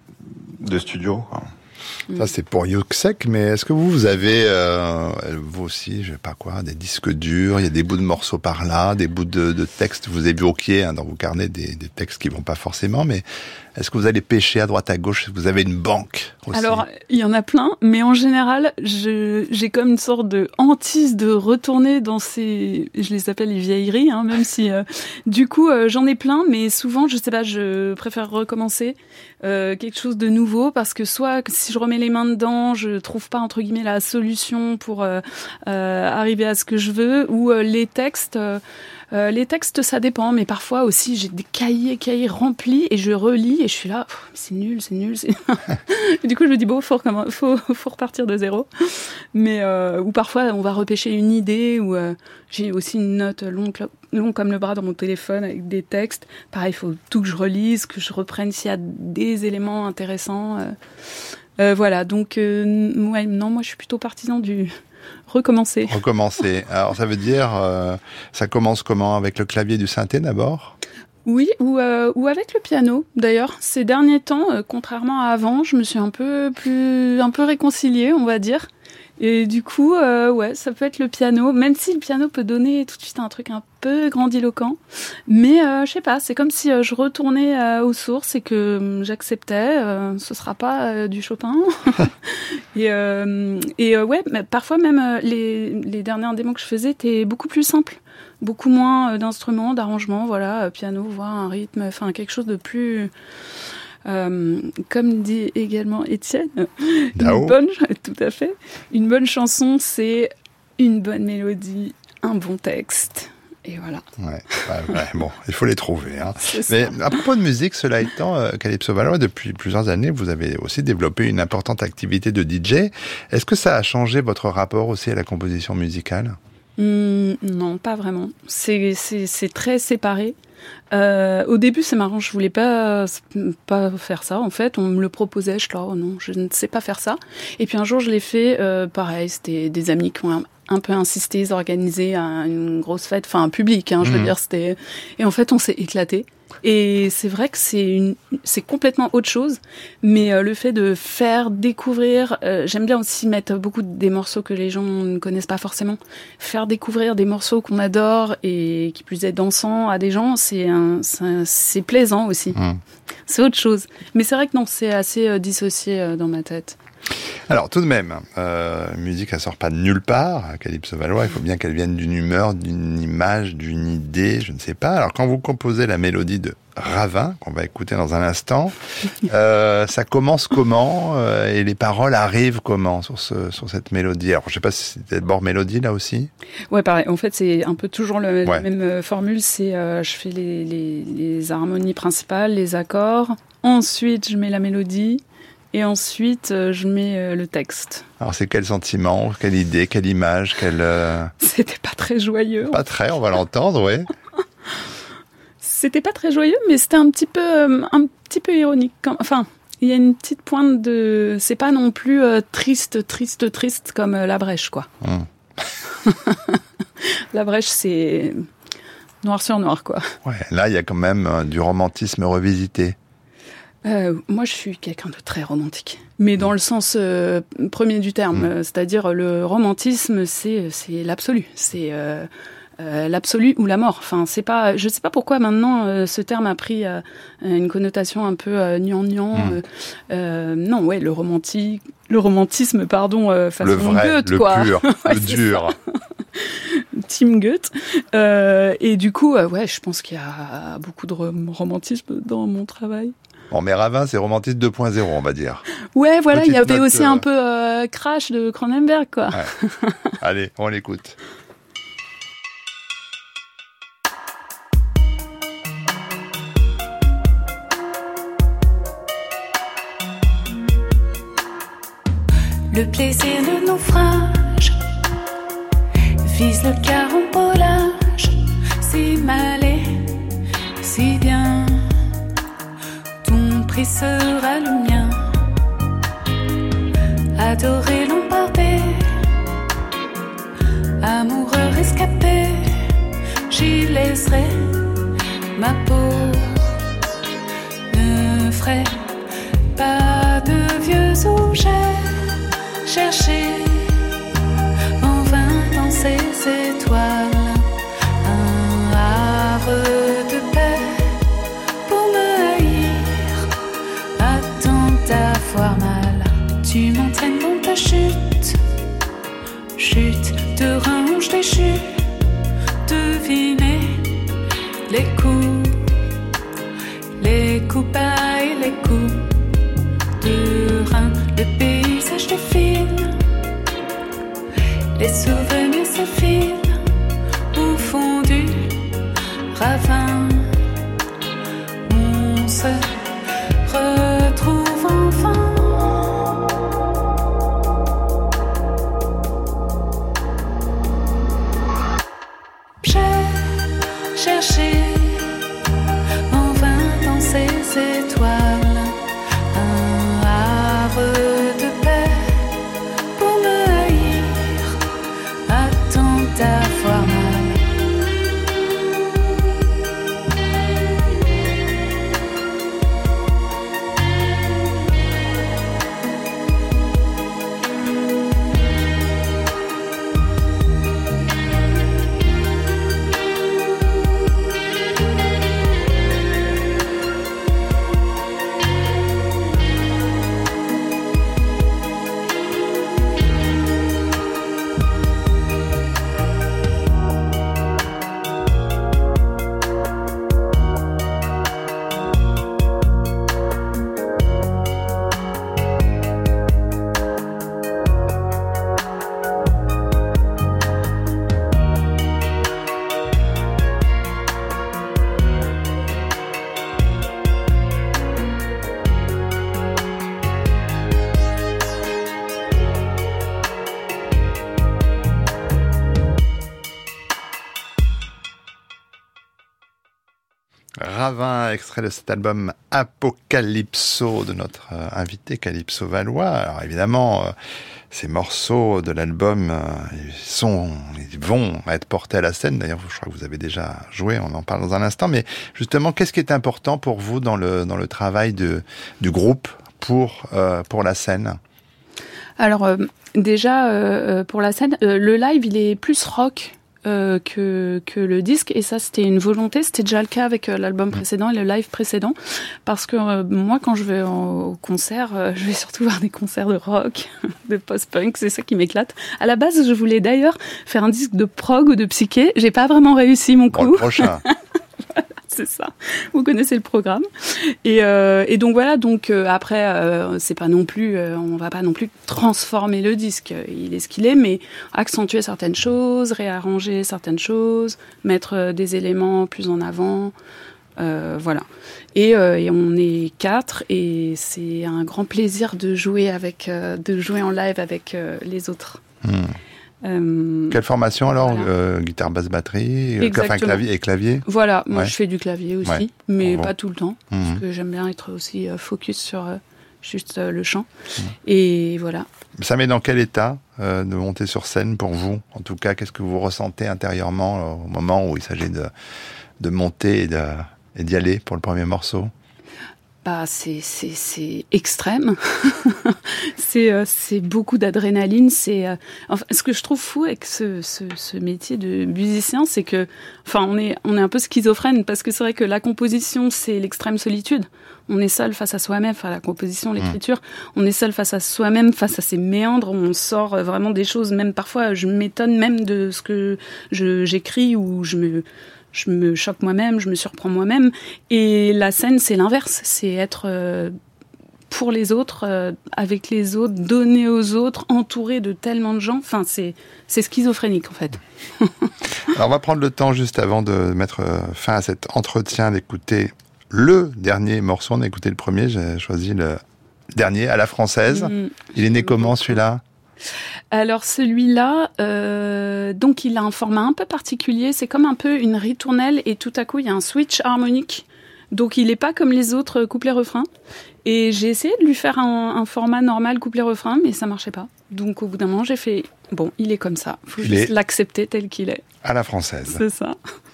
de studio, quoi. Ça, c'est pour Yuxek, mais est-ce que vous, vous avez, euh, vous aussi, je sais pas quoi, des disques durs, il y a des bouts de morceaux par là, des bouts de, de textes, vous évoquiez hein, dans vos carnets des, des textes qui vont pas forcément, mais est-ce que vous allez pêcher à droite à gauche? Est-ce que vous avez une banque aussi? Alors, il y en a plein, mais en général, je, j'ai comme une sorte de hantise de retourner dans ces, je les appelle les vieilleries, hein, même si, euh, du coup, euh, j'en ai plein, mais souvent, je sais pas, je préfère recommencer euh, quelque chose de nouveau, parce que soit, si je remets les mains dedans, je trouve pas, entre guillemets, la solution pour euh, euh, arriver à ce que je veux, ou euh, les textes... Euh, Euh, les textes, ça dépend, mais parfois aussi, j'ai des cahiers, cahiers remplis et je relis et je suis là, c'est nul, c'est nul. C'est... et du coup, je me dis, bon, faut, faut, faut repartir de zéro. Mais, euh, ou parfois, on va repêcher une idée, ou euh, j'ai aussi une note longue, longue comme le bras dans mon téléphone avec des textes. Pareil, il faut tout que je relise, que je reprenne s'il y a des éléments intéressants. Euh, euh, voilà, donc, euh, ouais, non, moi, je suis plutôt partisan du... Recommencer. Recommencer. Alors, ça veut dire, euh, ça commence comment? Avec le clavier du synthé d'abord? Oui, ou, euh, ou avec le piano. D'ailleurs, ces derniers temps, euh, contrairement à avant, je me suis un peu plus, un peu réconciliée, on va dire. Et du coup, euh, ouais, ça peut être le piano, même si le piano peut donner tout de suite un truc un peu grandiloquent. Mais euh, je sais pas, c'est comme si euh, je retournais euh, aux sources et que euh, j'acceptais, euh, ce sera pas euh, du Chopin. et euh, et euh, ouais, mais parfois même euh, les, les dernières démos que je faisais étaient beaucoup plus simples. Beaucoup moins euh, d'instruments, d'arrangements, voilà, euh, piano, voix, un rythme, enfin quelque chose de plus... Euh, comme dit également Étienne, une bonne, tout à fait, une bonne chanson, c'est une bonne mélodie, un bon texte, et voilà. Ouais, ouais, ouais bon, il faut les trouver. Hein. Mais à propos de musique, cela étant, euh, Calypso Valois, depuis plusieurs années, vous avez aussi développé une importante activité de D J. Est-ce que ça a changé votre rapport aussi à la composition musicale ? Mmh, non, pas vraiment. C'est, c'est, c'est très séparé. Euh, au début, c'est marrant, je voulais pas pas faire ça. En fait, on me le proposait, je suis là, oh non, je ne sais pas faire ça. Et puis un jour, je l'ai fait. Euh, pareil, c'était des amis qui ont un, un peu insisté, ils organisaient un, une grosse fête, enfin un public. Hein, je mmh. veux dire, c'était. Et en fait, on s'est éclaté. Et c'est vrai que c'est une, c'est complètement autre chose, mais euh, le fait de faire découvrir, euh, j'aime bien aussi mettre beaucoup des morceaux que les gens ne connaissent pas forcément, faire découvrir des morceaux qu'on adore et qui plus est dansants à des gens, c'est un, c'est, un, c'est plaisant aussi. Mmh. C'est autre chose, mais c'est vrai que non, c'est assez euh, dissocié euh, dans ma tête. Alors tout de même, euh, musique, elle sort pas de nulle part. Calypso Valois, il faut bien qu'elle vienne d'une humeur, d'une image, d'une idée, je ne sais pas. Alors quand vous composez la mélodie de Ravin, qu'on va écouter dans un instant, euh, ça commence comment euh, et les paroles arrivent comment sur, ce, sur cette mélodie? Alors je sais pas si c'est d'abord mélodie là aussi. Ouais, pareil. En fait, c'est un peu toujours le, ouais. la même euh, formule. C'est euh, je fais les, les, les harmonies principales, les accords. Ensuite, je mets la mélodie. Et ensuite, euh, je mets euh, le texte. Alors, c'est quel sentiment, quelle idée, quelle image, quelle... Euh... C'était pas très joyeux. Pas très, on va l'entendre, oui. C'était pas très joyeux, mais c'était un petit peu, euh, un petit peu ironique. Enfin, il y a une petite pointe de... C'est pas non plus euh, triste, triste, triste comme euh, La Brèche, quoi. Hum. La Brèche, c'est noir sur noir, quoi. Ouais, là, il y a quand même euh, du romantisme revisité. Euh, moi, je suis quelqu'un de très romantique, mais dans le sens euh, premier du terme, mmh. c'est-à-dire le romantisme, c'est c'est l'absolu, c'est euh, euh, l'absolu ou la mort. Enfin, c'est pas, je sais pas pourquoi maintenant euh, ce terme a pris euh, une connotation un peu euh, gnangnan. Mmh. Euh, euh, non, ouais, le romantique, le romantisme, pardon, euh, façon le vrai, Goethe, le quoi. pur, ouais, le dur. Team Goethe. Euh, et du coup, euh, ouais, je pense qu'il y a beaucoup de romantisme dans mon travail. Bon, mais Ravin, c'est romantisme deux point zéro, on va dire. Ouais, voilà, il y avait note, aussi euh... un peu euh, Crash de Cronenberg, quoi. Ouais. Allez, on l'écoute. Le plaisir de naufrage vise le carambolage, si mal et si bien. Ton prix sera le mien. Adoré, l'embardé, amoureux rescapé, j'y laisserai ma peau. Ne ferai pas de vieux objets chercher en vain dans ces étoiles un havre de paix. D'avoir mal, tu m'entraînes dans ta chute, chute de range déchue, deviner les coups, les coups bas et les coups de rein, le paysage défile, les souvenirs s'effilent au fond du Ravin, extrait de cet album Apocalypso de notre euh, invité Calypso Valois. Alors évidemment, euh, ces morceaux de l'album, euh, ils sont, ils vont être portés à la scène. D'ailleurs, je crois que vous avez déjà joué, on en parle dans un instant. Mais justement, qu'est-ce qui est important pour vous dans le dans le travail de du groupe pour euh, pour la scène? Alors euh, déjà euh, pour la scène, euh, le live il est plus rock euh, que que le disque, et ça c'était une volonté. C'était déjà le cas avec euh, l'album précédent et le live précédent, parce que euh, moi quand je vais au concert, euh, je vais surtout voir des concerts de rock, de post-punk, c'est ça qui m'éclate. À la base, je voulais d'ailleurs faire un disque de prog ou de psyché. J'ai pas vraiment réussi mon coup. Bon, le prochain. C'est ça. Vous connaissez le programme. Et, euh, et donc voilà. Donc euh, après, euh, c'est pas non plus, euh, on va pas non plus transformer le disque. Il est ce qu'il est, mais accentuer certaines choses, réarranger certaines choses, mettre euh, des éléments plus en avant. Euh, voilà. Et, euh, et on est quatre, et c'est un grand plaisir de jouer avec, euh, de jouer en live avec euh, les autres. Hmm. Euh, Quelle formation alors? voilà. euh, Guitare, basse, batterie, euh, Exactement. enfin clavier et clavier. Voilà, moi Ouais. je fais du clavier aussi, Ouais. mais Bon. pas tout le temps, Mhm. parce que j'aime bien être aussi euh, focus sur euh, juste euh, le chant. Mhm. Et voilà. Ça met dans quel état euh, de monter sur scène pour vous? En tout cas, qu'est-ce que vous ressentez intérieurement euh, au moment où il s'agit de, de monter et, de, et d'y aller pour le premier morceau? Bah, c'est, c'est, c'est extrême. c'est, euh, c'est beaucoup d'adrénaline. C'est, euh, enfin, ce que je trouve fou avec ce, ce, ce métier de musicien, c'est que, enfin, on est, on est un peu schizophrène, parce que c'est vrai que la composition, c'est l'extrême solitude. On est seul face à soi-même, enfin, la composition, l'écriture. On est seul face à soi-même, face à ses méandres. On sort vraiment des choses. Même parfois, je m'étonne même de ce que je, j'écris, ou je me, je me choque moi-même, je me surprends moi-même. Et la scène, c'est l'inverse. C'est être euh, pour les autres, euh, avec les autres, donner aux autres, entouré de tellement de gens. Enfin, c'est, c'est schizophrénique, en fait. Alors, on va prendre le temps, juste avant de mettre fin à cet entretien, d'écouter le dernier morceau. On a écouté le premier, j'ai choisi le dernier, à la française. Mmh. Il est né comment, celui-là? Alors celui-là, euh, donc il a un format un peu particulier, c'est comme un peu une ritournelle, et tout à coup il y a un switch harmonique, donc il n'est pas comme les autres couplets-refrains, et j'ai essayé de lui faire un, un format normal couplet-refrain, mais ça marchait pas, donc au bout d'un moment j'ai fait, bon, il est comme ça, faut Il juste est l'accepter tel qu'il est. À la française. C'est ça.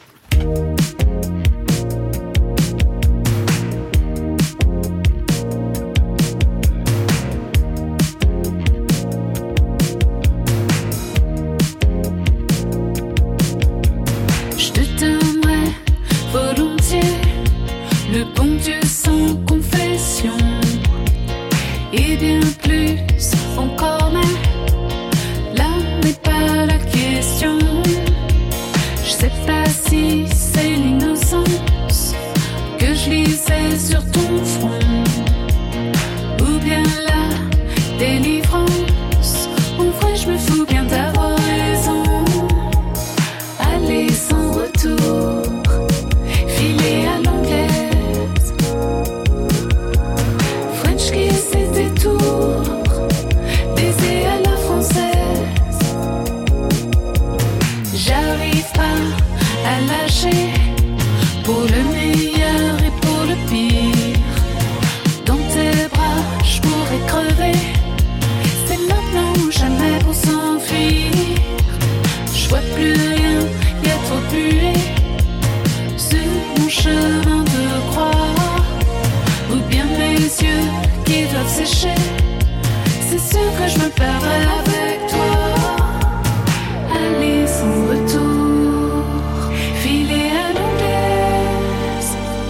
Je te donnerai volontiers le bon Dieu sans confession, et bien plus encore, mais là n'est pas la question. Je sais pas si c'est l'innocence que je lisais sur ton front, ou bien la délivrance. En vrai, je me fous bien d'avoir raison. Aller sans retour, filer à l'anglaise, French kiss et détour, baiser à la française. J'arrive pas à lâcher, pour le meilleur et pour le pire. Dans tes bras, je pourrais crever. C'est maintenant ou jamais pour s'enfuir. Je vois plus rien, y a trop pué sur mon chemin de croix, ou bien mes yeux qui doivent sécher. C'est sûr que je me perdrai avec toi. Aller sans retour, filer à l'anglaise,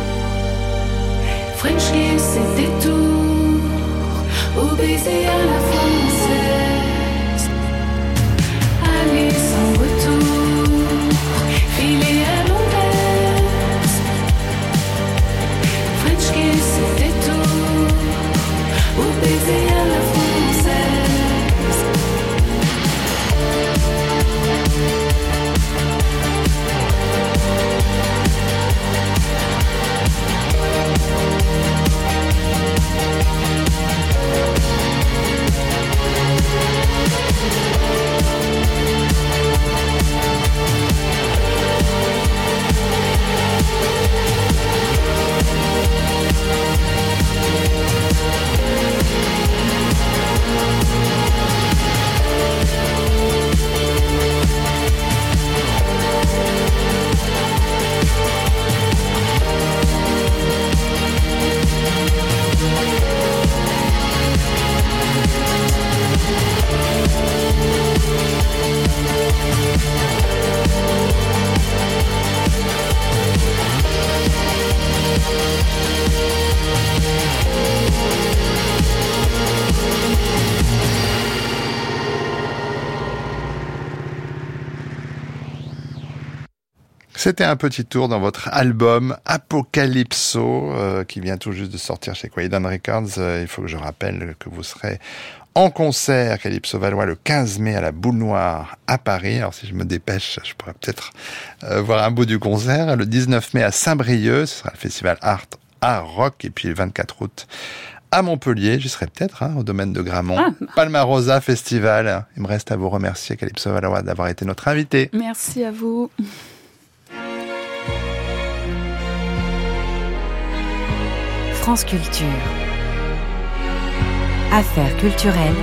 French kiss et détour, ou baiser à la française. Aller sans retour, filer à l'anglaise, French kiss et détour, ou baiser à la française. C'était un petit tour dans votre album Apocalypso, euh, qui vient tout juste de sortir chez Quaidon Records. Euh, il faut que je rappelle que vous serez en concert, Calypso Valois, le quinze mai à la Boule Noire à Paris. Alors si je me dépêche, je pourrais peut-être euh, voir un bout du concert. Le dix-neuf mai à Saint-Brieuc, ce sera le festival Art, Art Rock. Et puis le vingt-quatre août à Montpellier, j'y serai peut-être, hein, au domaine de Gramont. Ah. Palmarosa Festival. Il me reste à vous remercier, Calypso Valois, d'avoir été notre invité. Merci à vous. France Culture. Affaires culturelles.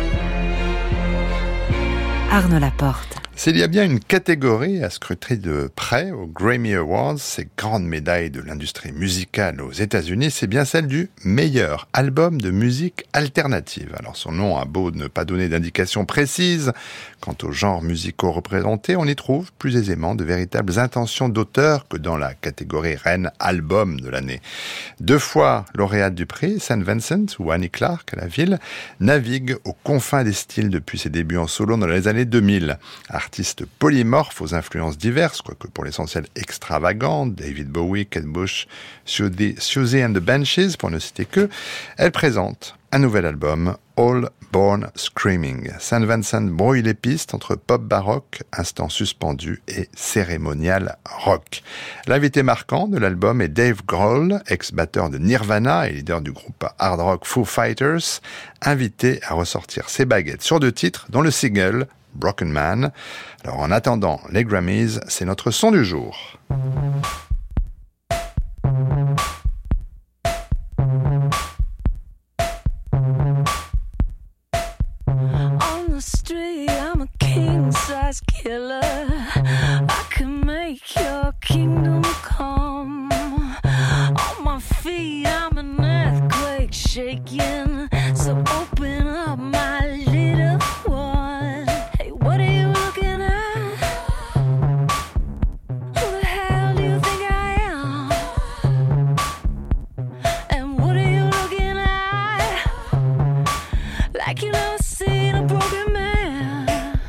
Arnaud Laporte. S'il y a bien une catégorie à scruter de près aux Grammy Awards, ces grandes médailles de l'industrie musicale aux États-Unis, c'est bien celle du meilleur album de musique alternative. Alors son nom a beau ne pas donner d'indication précise quant aux genres musicaux représentés, on y trouve plus aisément de véritables intentions d'auteur que dans la catégorie reine album de l'année. Deux fois lauréate du prix, Saint Vincent ou Annie Clark à la ville navigue aux confins des styles depuis ses débuts en solo dans les années deux mille. Artiste polymorphe aux influences diverses, quoique pour l'essentiel extravagantes, David Bowie, Kate Bush, Susie and the Banshees, pour ne citer que, elle présente un nouvel album, All Born Screaming. Saint Vincent brouille les pistes entre pop baroque, instant suspendu et cérémonial rock. L'invité marquant de l'album est Dave Grohl, ex-batteur de Nirvana et leader du groupe hard rock Foo Fighters, invité à ressortir ses baguettes sur deux titres, dont le single Broken Man. Alors en attendant les Grammys, c'est notre son du jour. On the street, I'm a king-size killer. I can make your kingdom come. On my feet, I'm an earthquake shaking. So open up my little one. Hey, what are you looking at? Who the hell do you think I am? And what are you looking at? Like you never seen a broken man.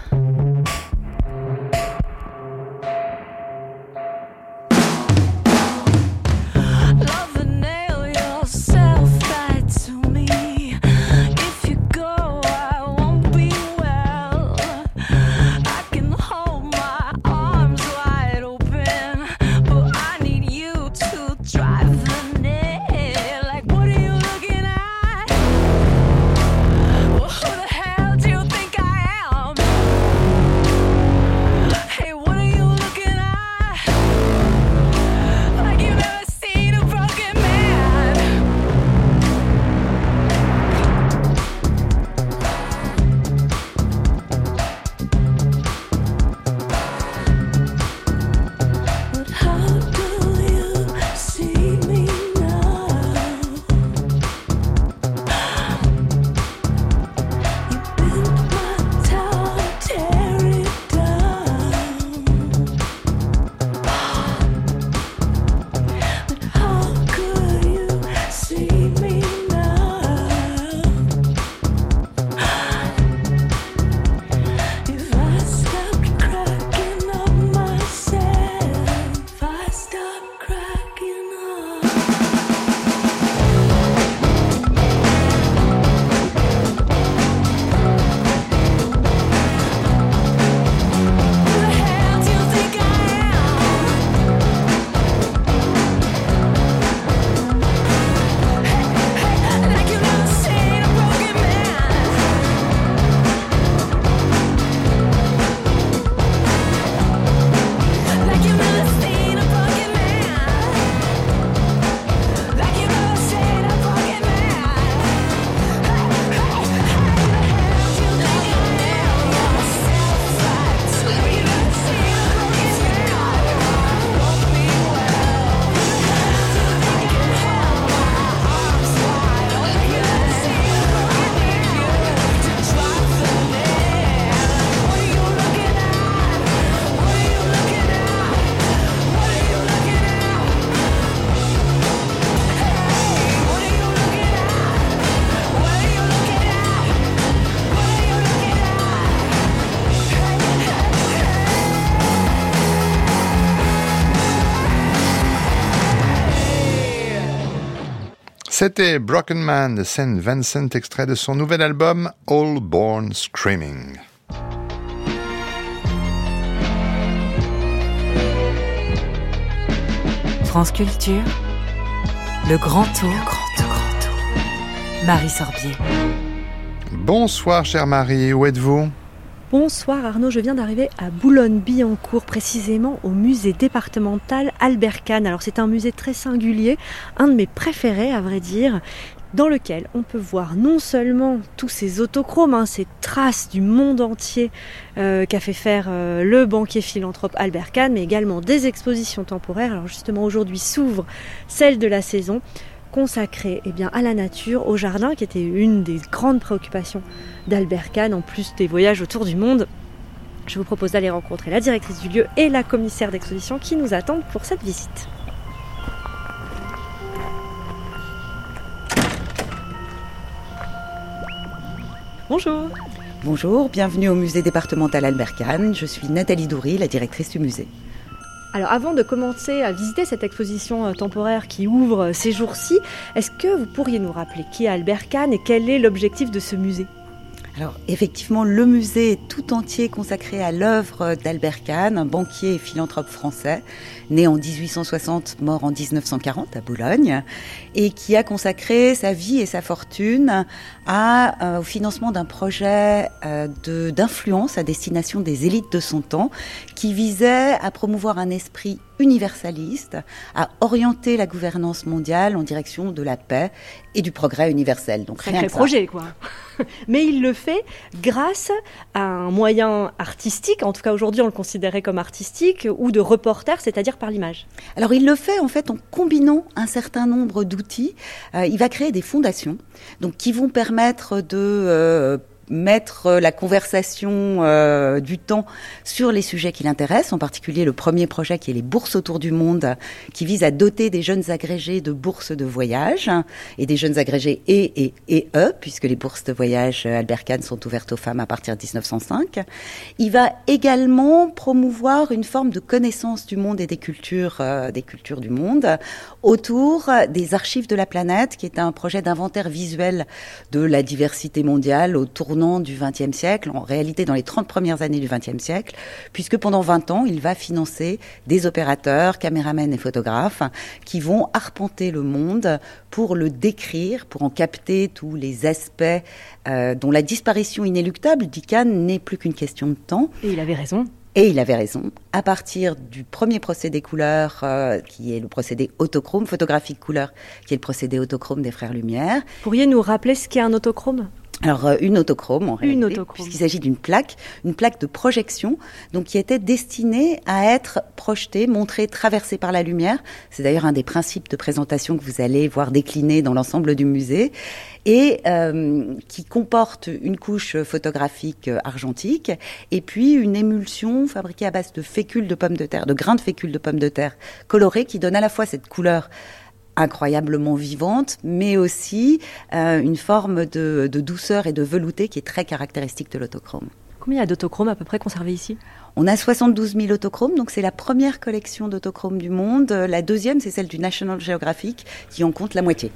Love and nail yourself right to me. If you go, I won't be well. I can hold my arms wide open, but I need you to drive the nail. Like, what are you looking at? Well, who the C'était Broken Man de Saint Vincent, extrait de son nouvel album All Born Screaming. France Culture, le grand tour, le grand tour, grand tour. Marie Sorbier. Bonsoir chère Marie, où êtes-vous ? Bonsoir Arnaud, je viens d'arriver à Boulogne-Billancourt, précisément au musée départemental Albert Kahn. Alors c'est un musée très singulier, un de mes préférés à vrai dire, dans lequel on peut voir non seulement tous ces autochromes, hein, ces traces du monde entier euh, qu'a fait faire euh, le banquier philanthrope Albert Kahn, mais également des expositions temporaires. Alors justement aujourd'hui s'ouvre celle de la saison, consacrée eh bien, à la nature, au jardin, qui était une des grandes préoccupations d'Albert Kahn, en plus des voyages autour du monde. Je vous propose d'aller rencontrer la directrice du lieu et la commissaire d'exposition qui nous attendent pour cette visite. Bonjour. Bonjour, bienvenue au musée départemental Albert Kahn. Je suis Nathalie Doury, la directrice du musée. Alors avant de commencer à visiter cette exposition temporaire qui ouvre ces jours-ci, est-ce que vous pourriez nous rappeler qui est Albert Kahn et quel est l'objectif de ce musée ? Alors effectivement, le musée est tout entier consacré à l'œuvre d'Albert Kahn, un banquier et philanthrope français, né en dix-huit cent soixante, mort en dix-neuf cent quarante à Boulogne, et qui a consacré sa vie et sa fortune à, euh, au financement d'un projet euh, de, d'influence à destination des élites de son temps, qui visait à promouvoir un esprit universaliste, à orienter la gouvernance mondiale en direction de la paix et du progrès universel. Donc sacré projet, quoi. Mais il le fait grâce à un moyen artistique, en tout cas aujourd'hui on le considérait comme artistique, ou de reporter, c'est-à-dire par l'image. Alors il le fait en fait en combinant un certain nombre d'outils. Euh, il va créer des fondations, donc qui vont permettre de euh, mettre la conversation euh, du temps sur les sujets qui l'intéressent, en particulier le premier projet qui est les bourses autour du monde, qui vise à doter des jeunes agrégés de bourses de voyage, et des jeunes agrégés et, et, et eux, puisque les bourses de voyage Albert Kahn sont ouvertes aux femmes à partir de dix-neuf cent cinq. Il va également promouvoir une forme de connaissance du monde et des cultures, euh, des cultures du monde, autour des archives de la planète, qui est un projet d'inventaire visuel de la diversité mondiale autour du vingtième siècle, en réalité dans les trente premières années du vingtième siècle, puisque pendant vingt ans, il va financer des opérateurs, caméramens et photographes qui vont arpenter le monde pour le décrire, pour en capter tous les aspects euh, dont la disparition inéluctable, dit Kahn, n'est plus qu'une question de temps. Et il avait raison. Et il avait raison. À partir du premier procédé couleur, euh, qui est le procédé autochrome, photographique couleur, qui est le procédé autochrome des Frères Lumière. Pourriez nous rappeler ce qu'est un autochrome ? Alors, euh, une autochrome, en réalité, une autochrome. puisqu'il s'agit d'une plaque, une plaque de projection, donc qui était destinée à être projetée, montrée, traversée par la lumière. C'est d'ailleurs un des principes de présentation que vous allez voir décliner dans l'ensemble du musée, et euh, qui comporte une couche photographique argentique, et puis une émulsion fabriquée à base de fécule de pommes de terre, de grains de fécule de pommes de terre colorés, qui donne à la fois cette couleur incroyablement vivante, mais aussi euh, une forme de, de douceur et de velouté qui est très caractéristique de l'autochrome. Combien il y a d'autochromes à peu près conservés ici ? On a soixante-douze mille autochromes, donc c'est la première collection d'autochromes du monde. La deuxième, c'est celle du National Geographic, qui en compte la moitié.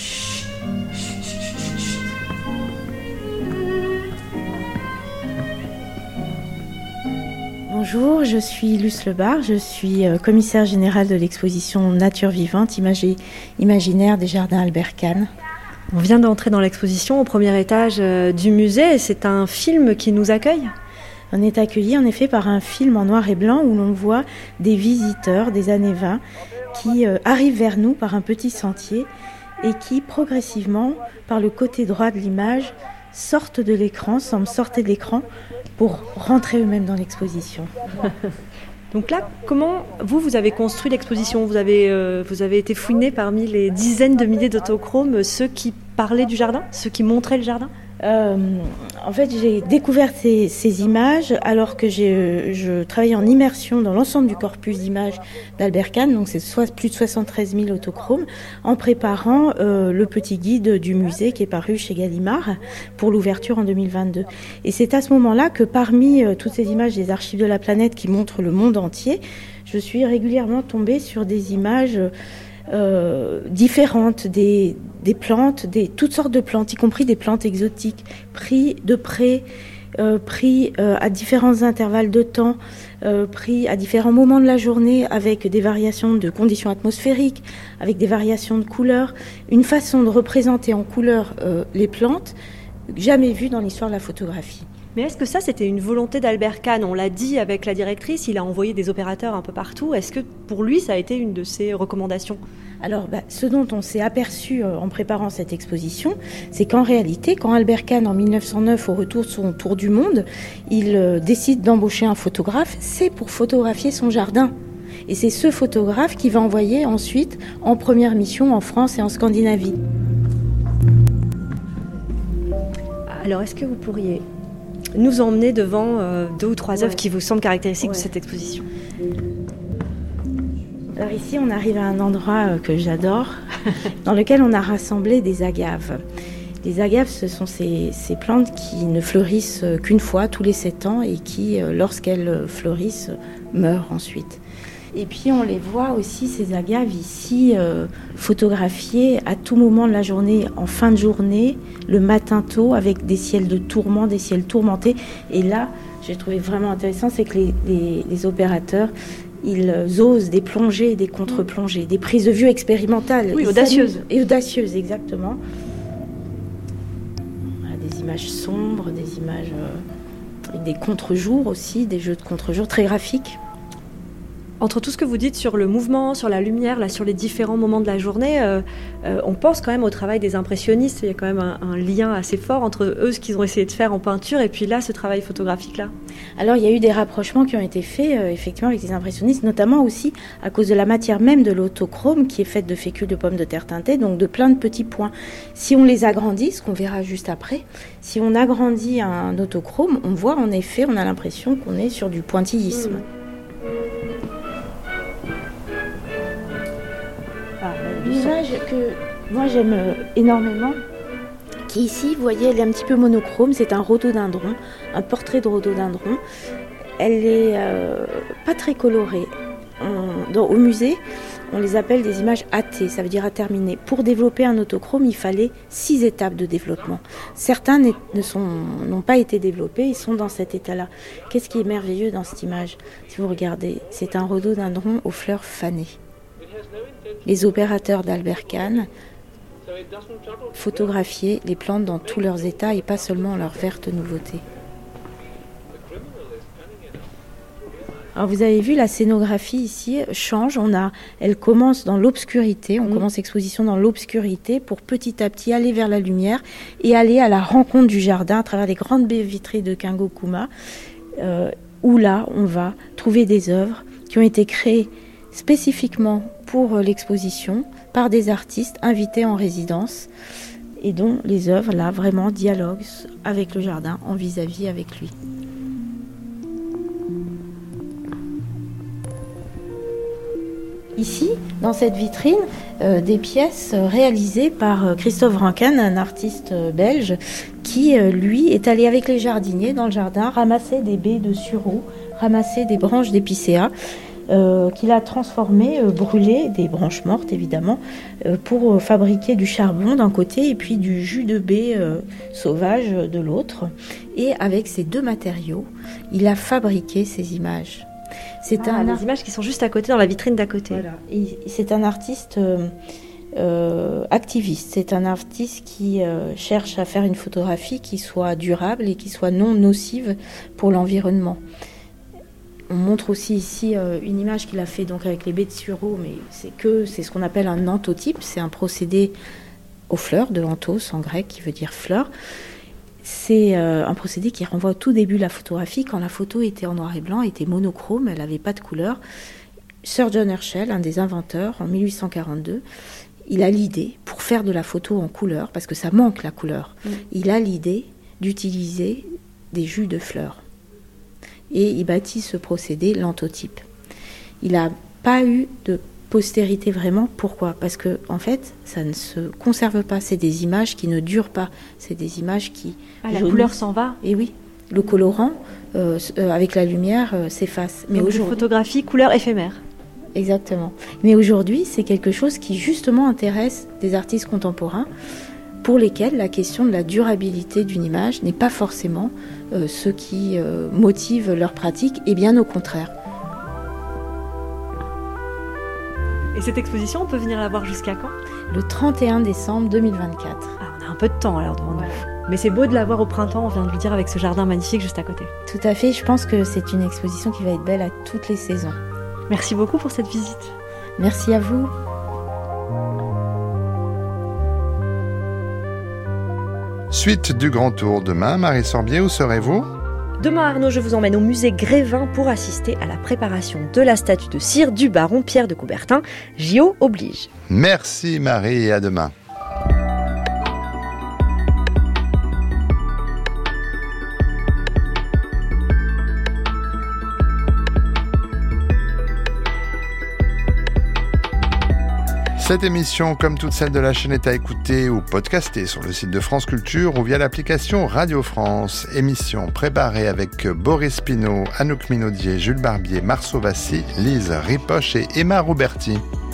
Bonjour, je suis Luce Lebar, je suis commissaire générale de l'exposition Nature vivante, images et imaginaire des jardins Albert Kahn. On vient d'entrer dans l'exposition au premier étage du musée et c'est un film qui nous accueille. On est accueilli en effet par un film en noir et blanc où l'on voit des visiteurs des années vingt qui arrivent vers nous par un petit sentier et qui progressivement, par le côté droit de l'image, sortent de l'écran, semblent sortir de l'écran pour rentrer eux-mêmes dans l'exposition. Donc là, comment vous, vous avez construit l'exposition ? Vous avez, euh, vous avez été fouiné parmi les dizaines de milliers d'autochromes, ceux qui parlaient du jardin, ceux qui montraient le jardin ? Euh, en fait, j'ai découvert ces, ces images alors que j'ai, je travaillais en immersion dans l'ensemble du corpus d'images d'Albert Kahn, donc c'est soit, plus de soixante-treize mille autochromes, en préparant euh, le petit guide du musée qui est paru chez Gallimard pour l'ouverture en deux mille vingt-deux. Et c'est à ce moment-là que parmi euh, toutes ces images des archives de la planète qui montrent le monde entier, je suis régulièrement tombée sur des images euh, différentes, des, des plantes, des, toutes sortes de plantes, y compris des plantes exotiques, pris de près, euh, pris euh, à différents intervalles de temps, euh, pris à différents moments de la journée, avec des variations de conditions atmosphériques, avec des variations de couleurs, une façon de représenter en couleur euh, les plantes jamais vue dans l'histoire de la photographie. Mais est-ce que ça, c'était une volonté d'Albert Kahn? On l'a dit avec la directrice, il a envoyé des opérateurs un peu partout. Est-ce que pour lui, ça a été une de ses recommandations? Alors, bah, ce dont on s'est aperçu euh, en préparant cette exposition, c'est qu'en réalité, quand Albert Kahn, en mille neuf cent neuf, au retour de son tour du monde, il euh, décide d'embaucher un photographe, c'est pour photographier son jardin. Et c'est ce photographe qui va envoyer ensuite en première mission en France et en Scandinavie. Alors, est-ce que vous pourriez nous emmener devant euh, deux ou trois œuvres ouais. qui vous semblent caractéristiques ouais. de cette exposition? Alors ici, on arrive à un endroit euh, que j'adore, dans lequel on a rassemblé des agaves. Les agaves, ce sont ces, ces plantes qui ne fleurissent qu'une fois tous les sept ans et qui, euh, lorsqu'elles fleurissent, meurent ensuite. Et puis on les voit aussi, ces agaves ici, euh, photographiées à tout moment de la journée, en fin de journée, le matin tôt, avec des ciels de tourment, des ciels tourmentés. Et là, j'ai trouvé vraiment intéressant, c'est que les, les, les opérateurs, ils osent des plongées et des contre-plongées, des prises de vue expérimentales. Oui, audacieuses. Et audacieuses, exactement. Voilà, des images sombres, des images euh, avec des contre-jours aussi, des jeux de contre-jours très graphiques. Entre tout ce que vous dites sur le mouvement, sur la lumière, là, sur les différents moments de la journée, euh, euh, on pense quand même au travail des impressionnistes. Il y a quand même un, un lien assez fort entre eux, ce qu'ils ont essayé de faire en peinture, et puis là, ce travail photographique-là. Alors, il y a eu des rapprochements qui ont été faits, euh, effectivement, avec les impressionnistes, notamment aussi à cause de la matière même de l'autochrome, qui est faite de fécule de pommes de terre teintées, donc de plein de petits points. Si on les agrandit, ce qu'on verra juste après, si on agrandit un autochrome, on voit en effet, on a l'impression qu'on est sur du pointillisme. Mmh. L'image que moi j'aime énormément, qui ici, vous voyez, elle est un petit peu monochrome, c'est un rhododendron, un portrait de rhododendron. Elle est euh, pas très colorée. On, dans, au musée, on les appelle des images A T, ça veut dire à terminer. Pour développer un autochrome, il fallait six étapes de développement. Certains ne sont, n'ont pas été développés, ils sont dans cet état-là. Qu'est-ce qui est merveilleux dans cette image? Si vous regardez, c'est un rhododendron aux fleurs fanées. Les opérateurs d'Albert Kahn photographiaient les plantes dans tous leurs états et pas seulement leur verte nouveauté. Alors vous avez vu, la scénographie ici change. On a, elle commence dans l'obscurité. On mmh. commence l'exposition dans l'obscurité pour petit à petit aller vers la lumière et aller à la rencontre du jardin à travers les grandes baies vitrées de Kingo-kuma, euh, où là, on va trouver des œuvres qui ont été créées spécifiquement pour l'exposition par des artistes invités en résidence et dont les œuvres là vraiment dialoguent avec le jardin, en vis-à-vis avec lui. Ici, dans cette vitrine, euh, des pièces réalisées par Christophe Rankin, un artiste belge, qui, euh, lui, est allé avec les jardiniers dans le jardin, ramasser des baies de sureau, ramasser des branches d'épicéa, Euh, qu'il a transformé, euh, brûlé, des branches mortes évidemment, euh, pour euh, fabriquer du charbon d'un côté et puis du jus de baie euh, sauvage de l'autre. Et avec ces deux matériaux, il a fabriqué ces images. C'est ah, un... les images qui sont juste à côté, dans la vitrine d'à côté. Voilà. Et c'est un artiste euh, euh, activiste. C'est un artiste qui euh, cherche à faire une photographie qui soit durable et qui soit non nocive pour l'environnement. On montre aussi ici euh, une image qu'il a fait donc avec les baies de sureau, mais c'est que c'est ce qu'on appelle un anthotype. C'est un procédé aux fleurs, de anthos en grec, qui veut dire fleur. C'est euh, un procédé qui renvoie au tout début de la photographie, quand la photo était en noir et blanc, était monochrome, elle n'avait pas de couleur. Sir John Herschel, un des inventeurs, en mille huit cent quarante-deux, il a l'idée, pour faire de la photo en couleur, parce que ça manque la couleur, mmh. il a l'idée d'utiliser des jus de fleurs. Et il bâtit ce procédé, l'anthotype. Il n'a pas eu de postérité vraiment. Pourquoi? Parce que en fait, ça ne se conserve pas. C'est des images qui ne durent pas. C'est des images qui... Ah, la couleur s'en va. Et oui, le colorant, euh, euh, avec la lumière, euh, s'efface. Mais aujourd'hui, photographie, couleur éphémère. exactement. Mais aujourd'hui, c'est quelque chose qui justement intéresse des artistes contemporains pour lesquels la question de la durabilité d'une image n'est pas forcément euh, ce qui euh, motive leur pratique, et bien au contraire. Et cette exposition, on peut venir la voir jusqu'à quand ? Le trente et un décembre deux mille vingt-quatre. Ah, on a un peu de temps alors devant nous. Mais c'est beau de la voir au printemps, on vient de le dire, avec ce jardin magnifique juste à côté. Tout à fait, je pense que c'est une exposition qui va être belle à toutes les saisons. Merci beaucoup pour cette visite. Merci à vous. Suite du Grand Tour demain, Marie Sorbier, où serez-vous ? Demain, Arnaud, je vous emmène au musée Grévin pour assister à la préparation de la statue de cire du baron Pierre de Coubertin. J O oblige. Merci Marie et à demain. Cette émission, comme toutes celles de la chaîne, est à écouter ou podcaster sur le site de France Culture ou via l'application Radio France. Émission préparée avec Boris Pinault, Anouk Minaudier, Jules Barbier, Marceau Vassy, Lise Ripoche et Emma Rouberti.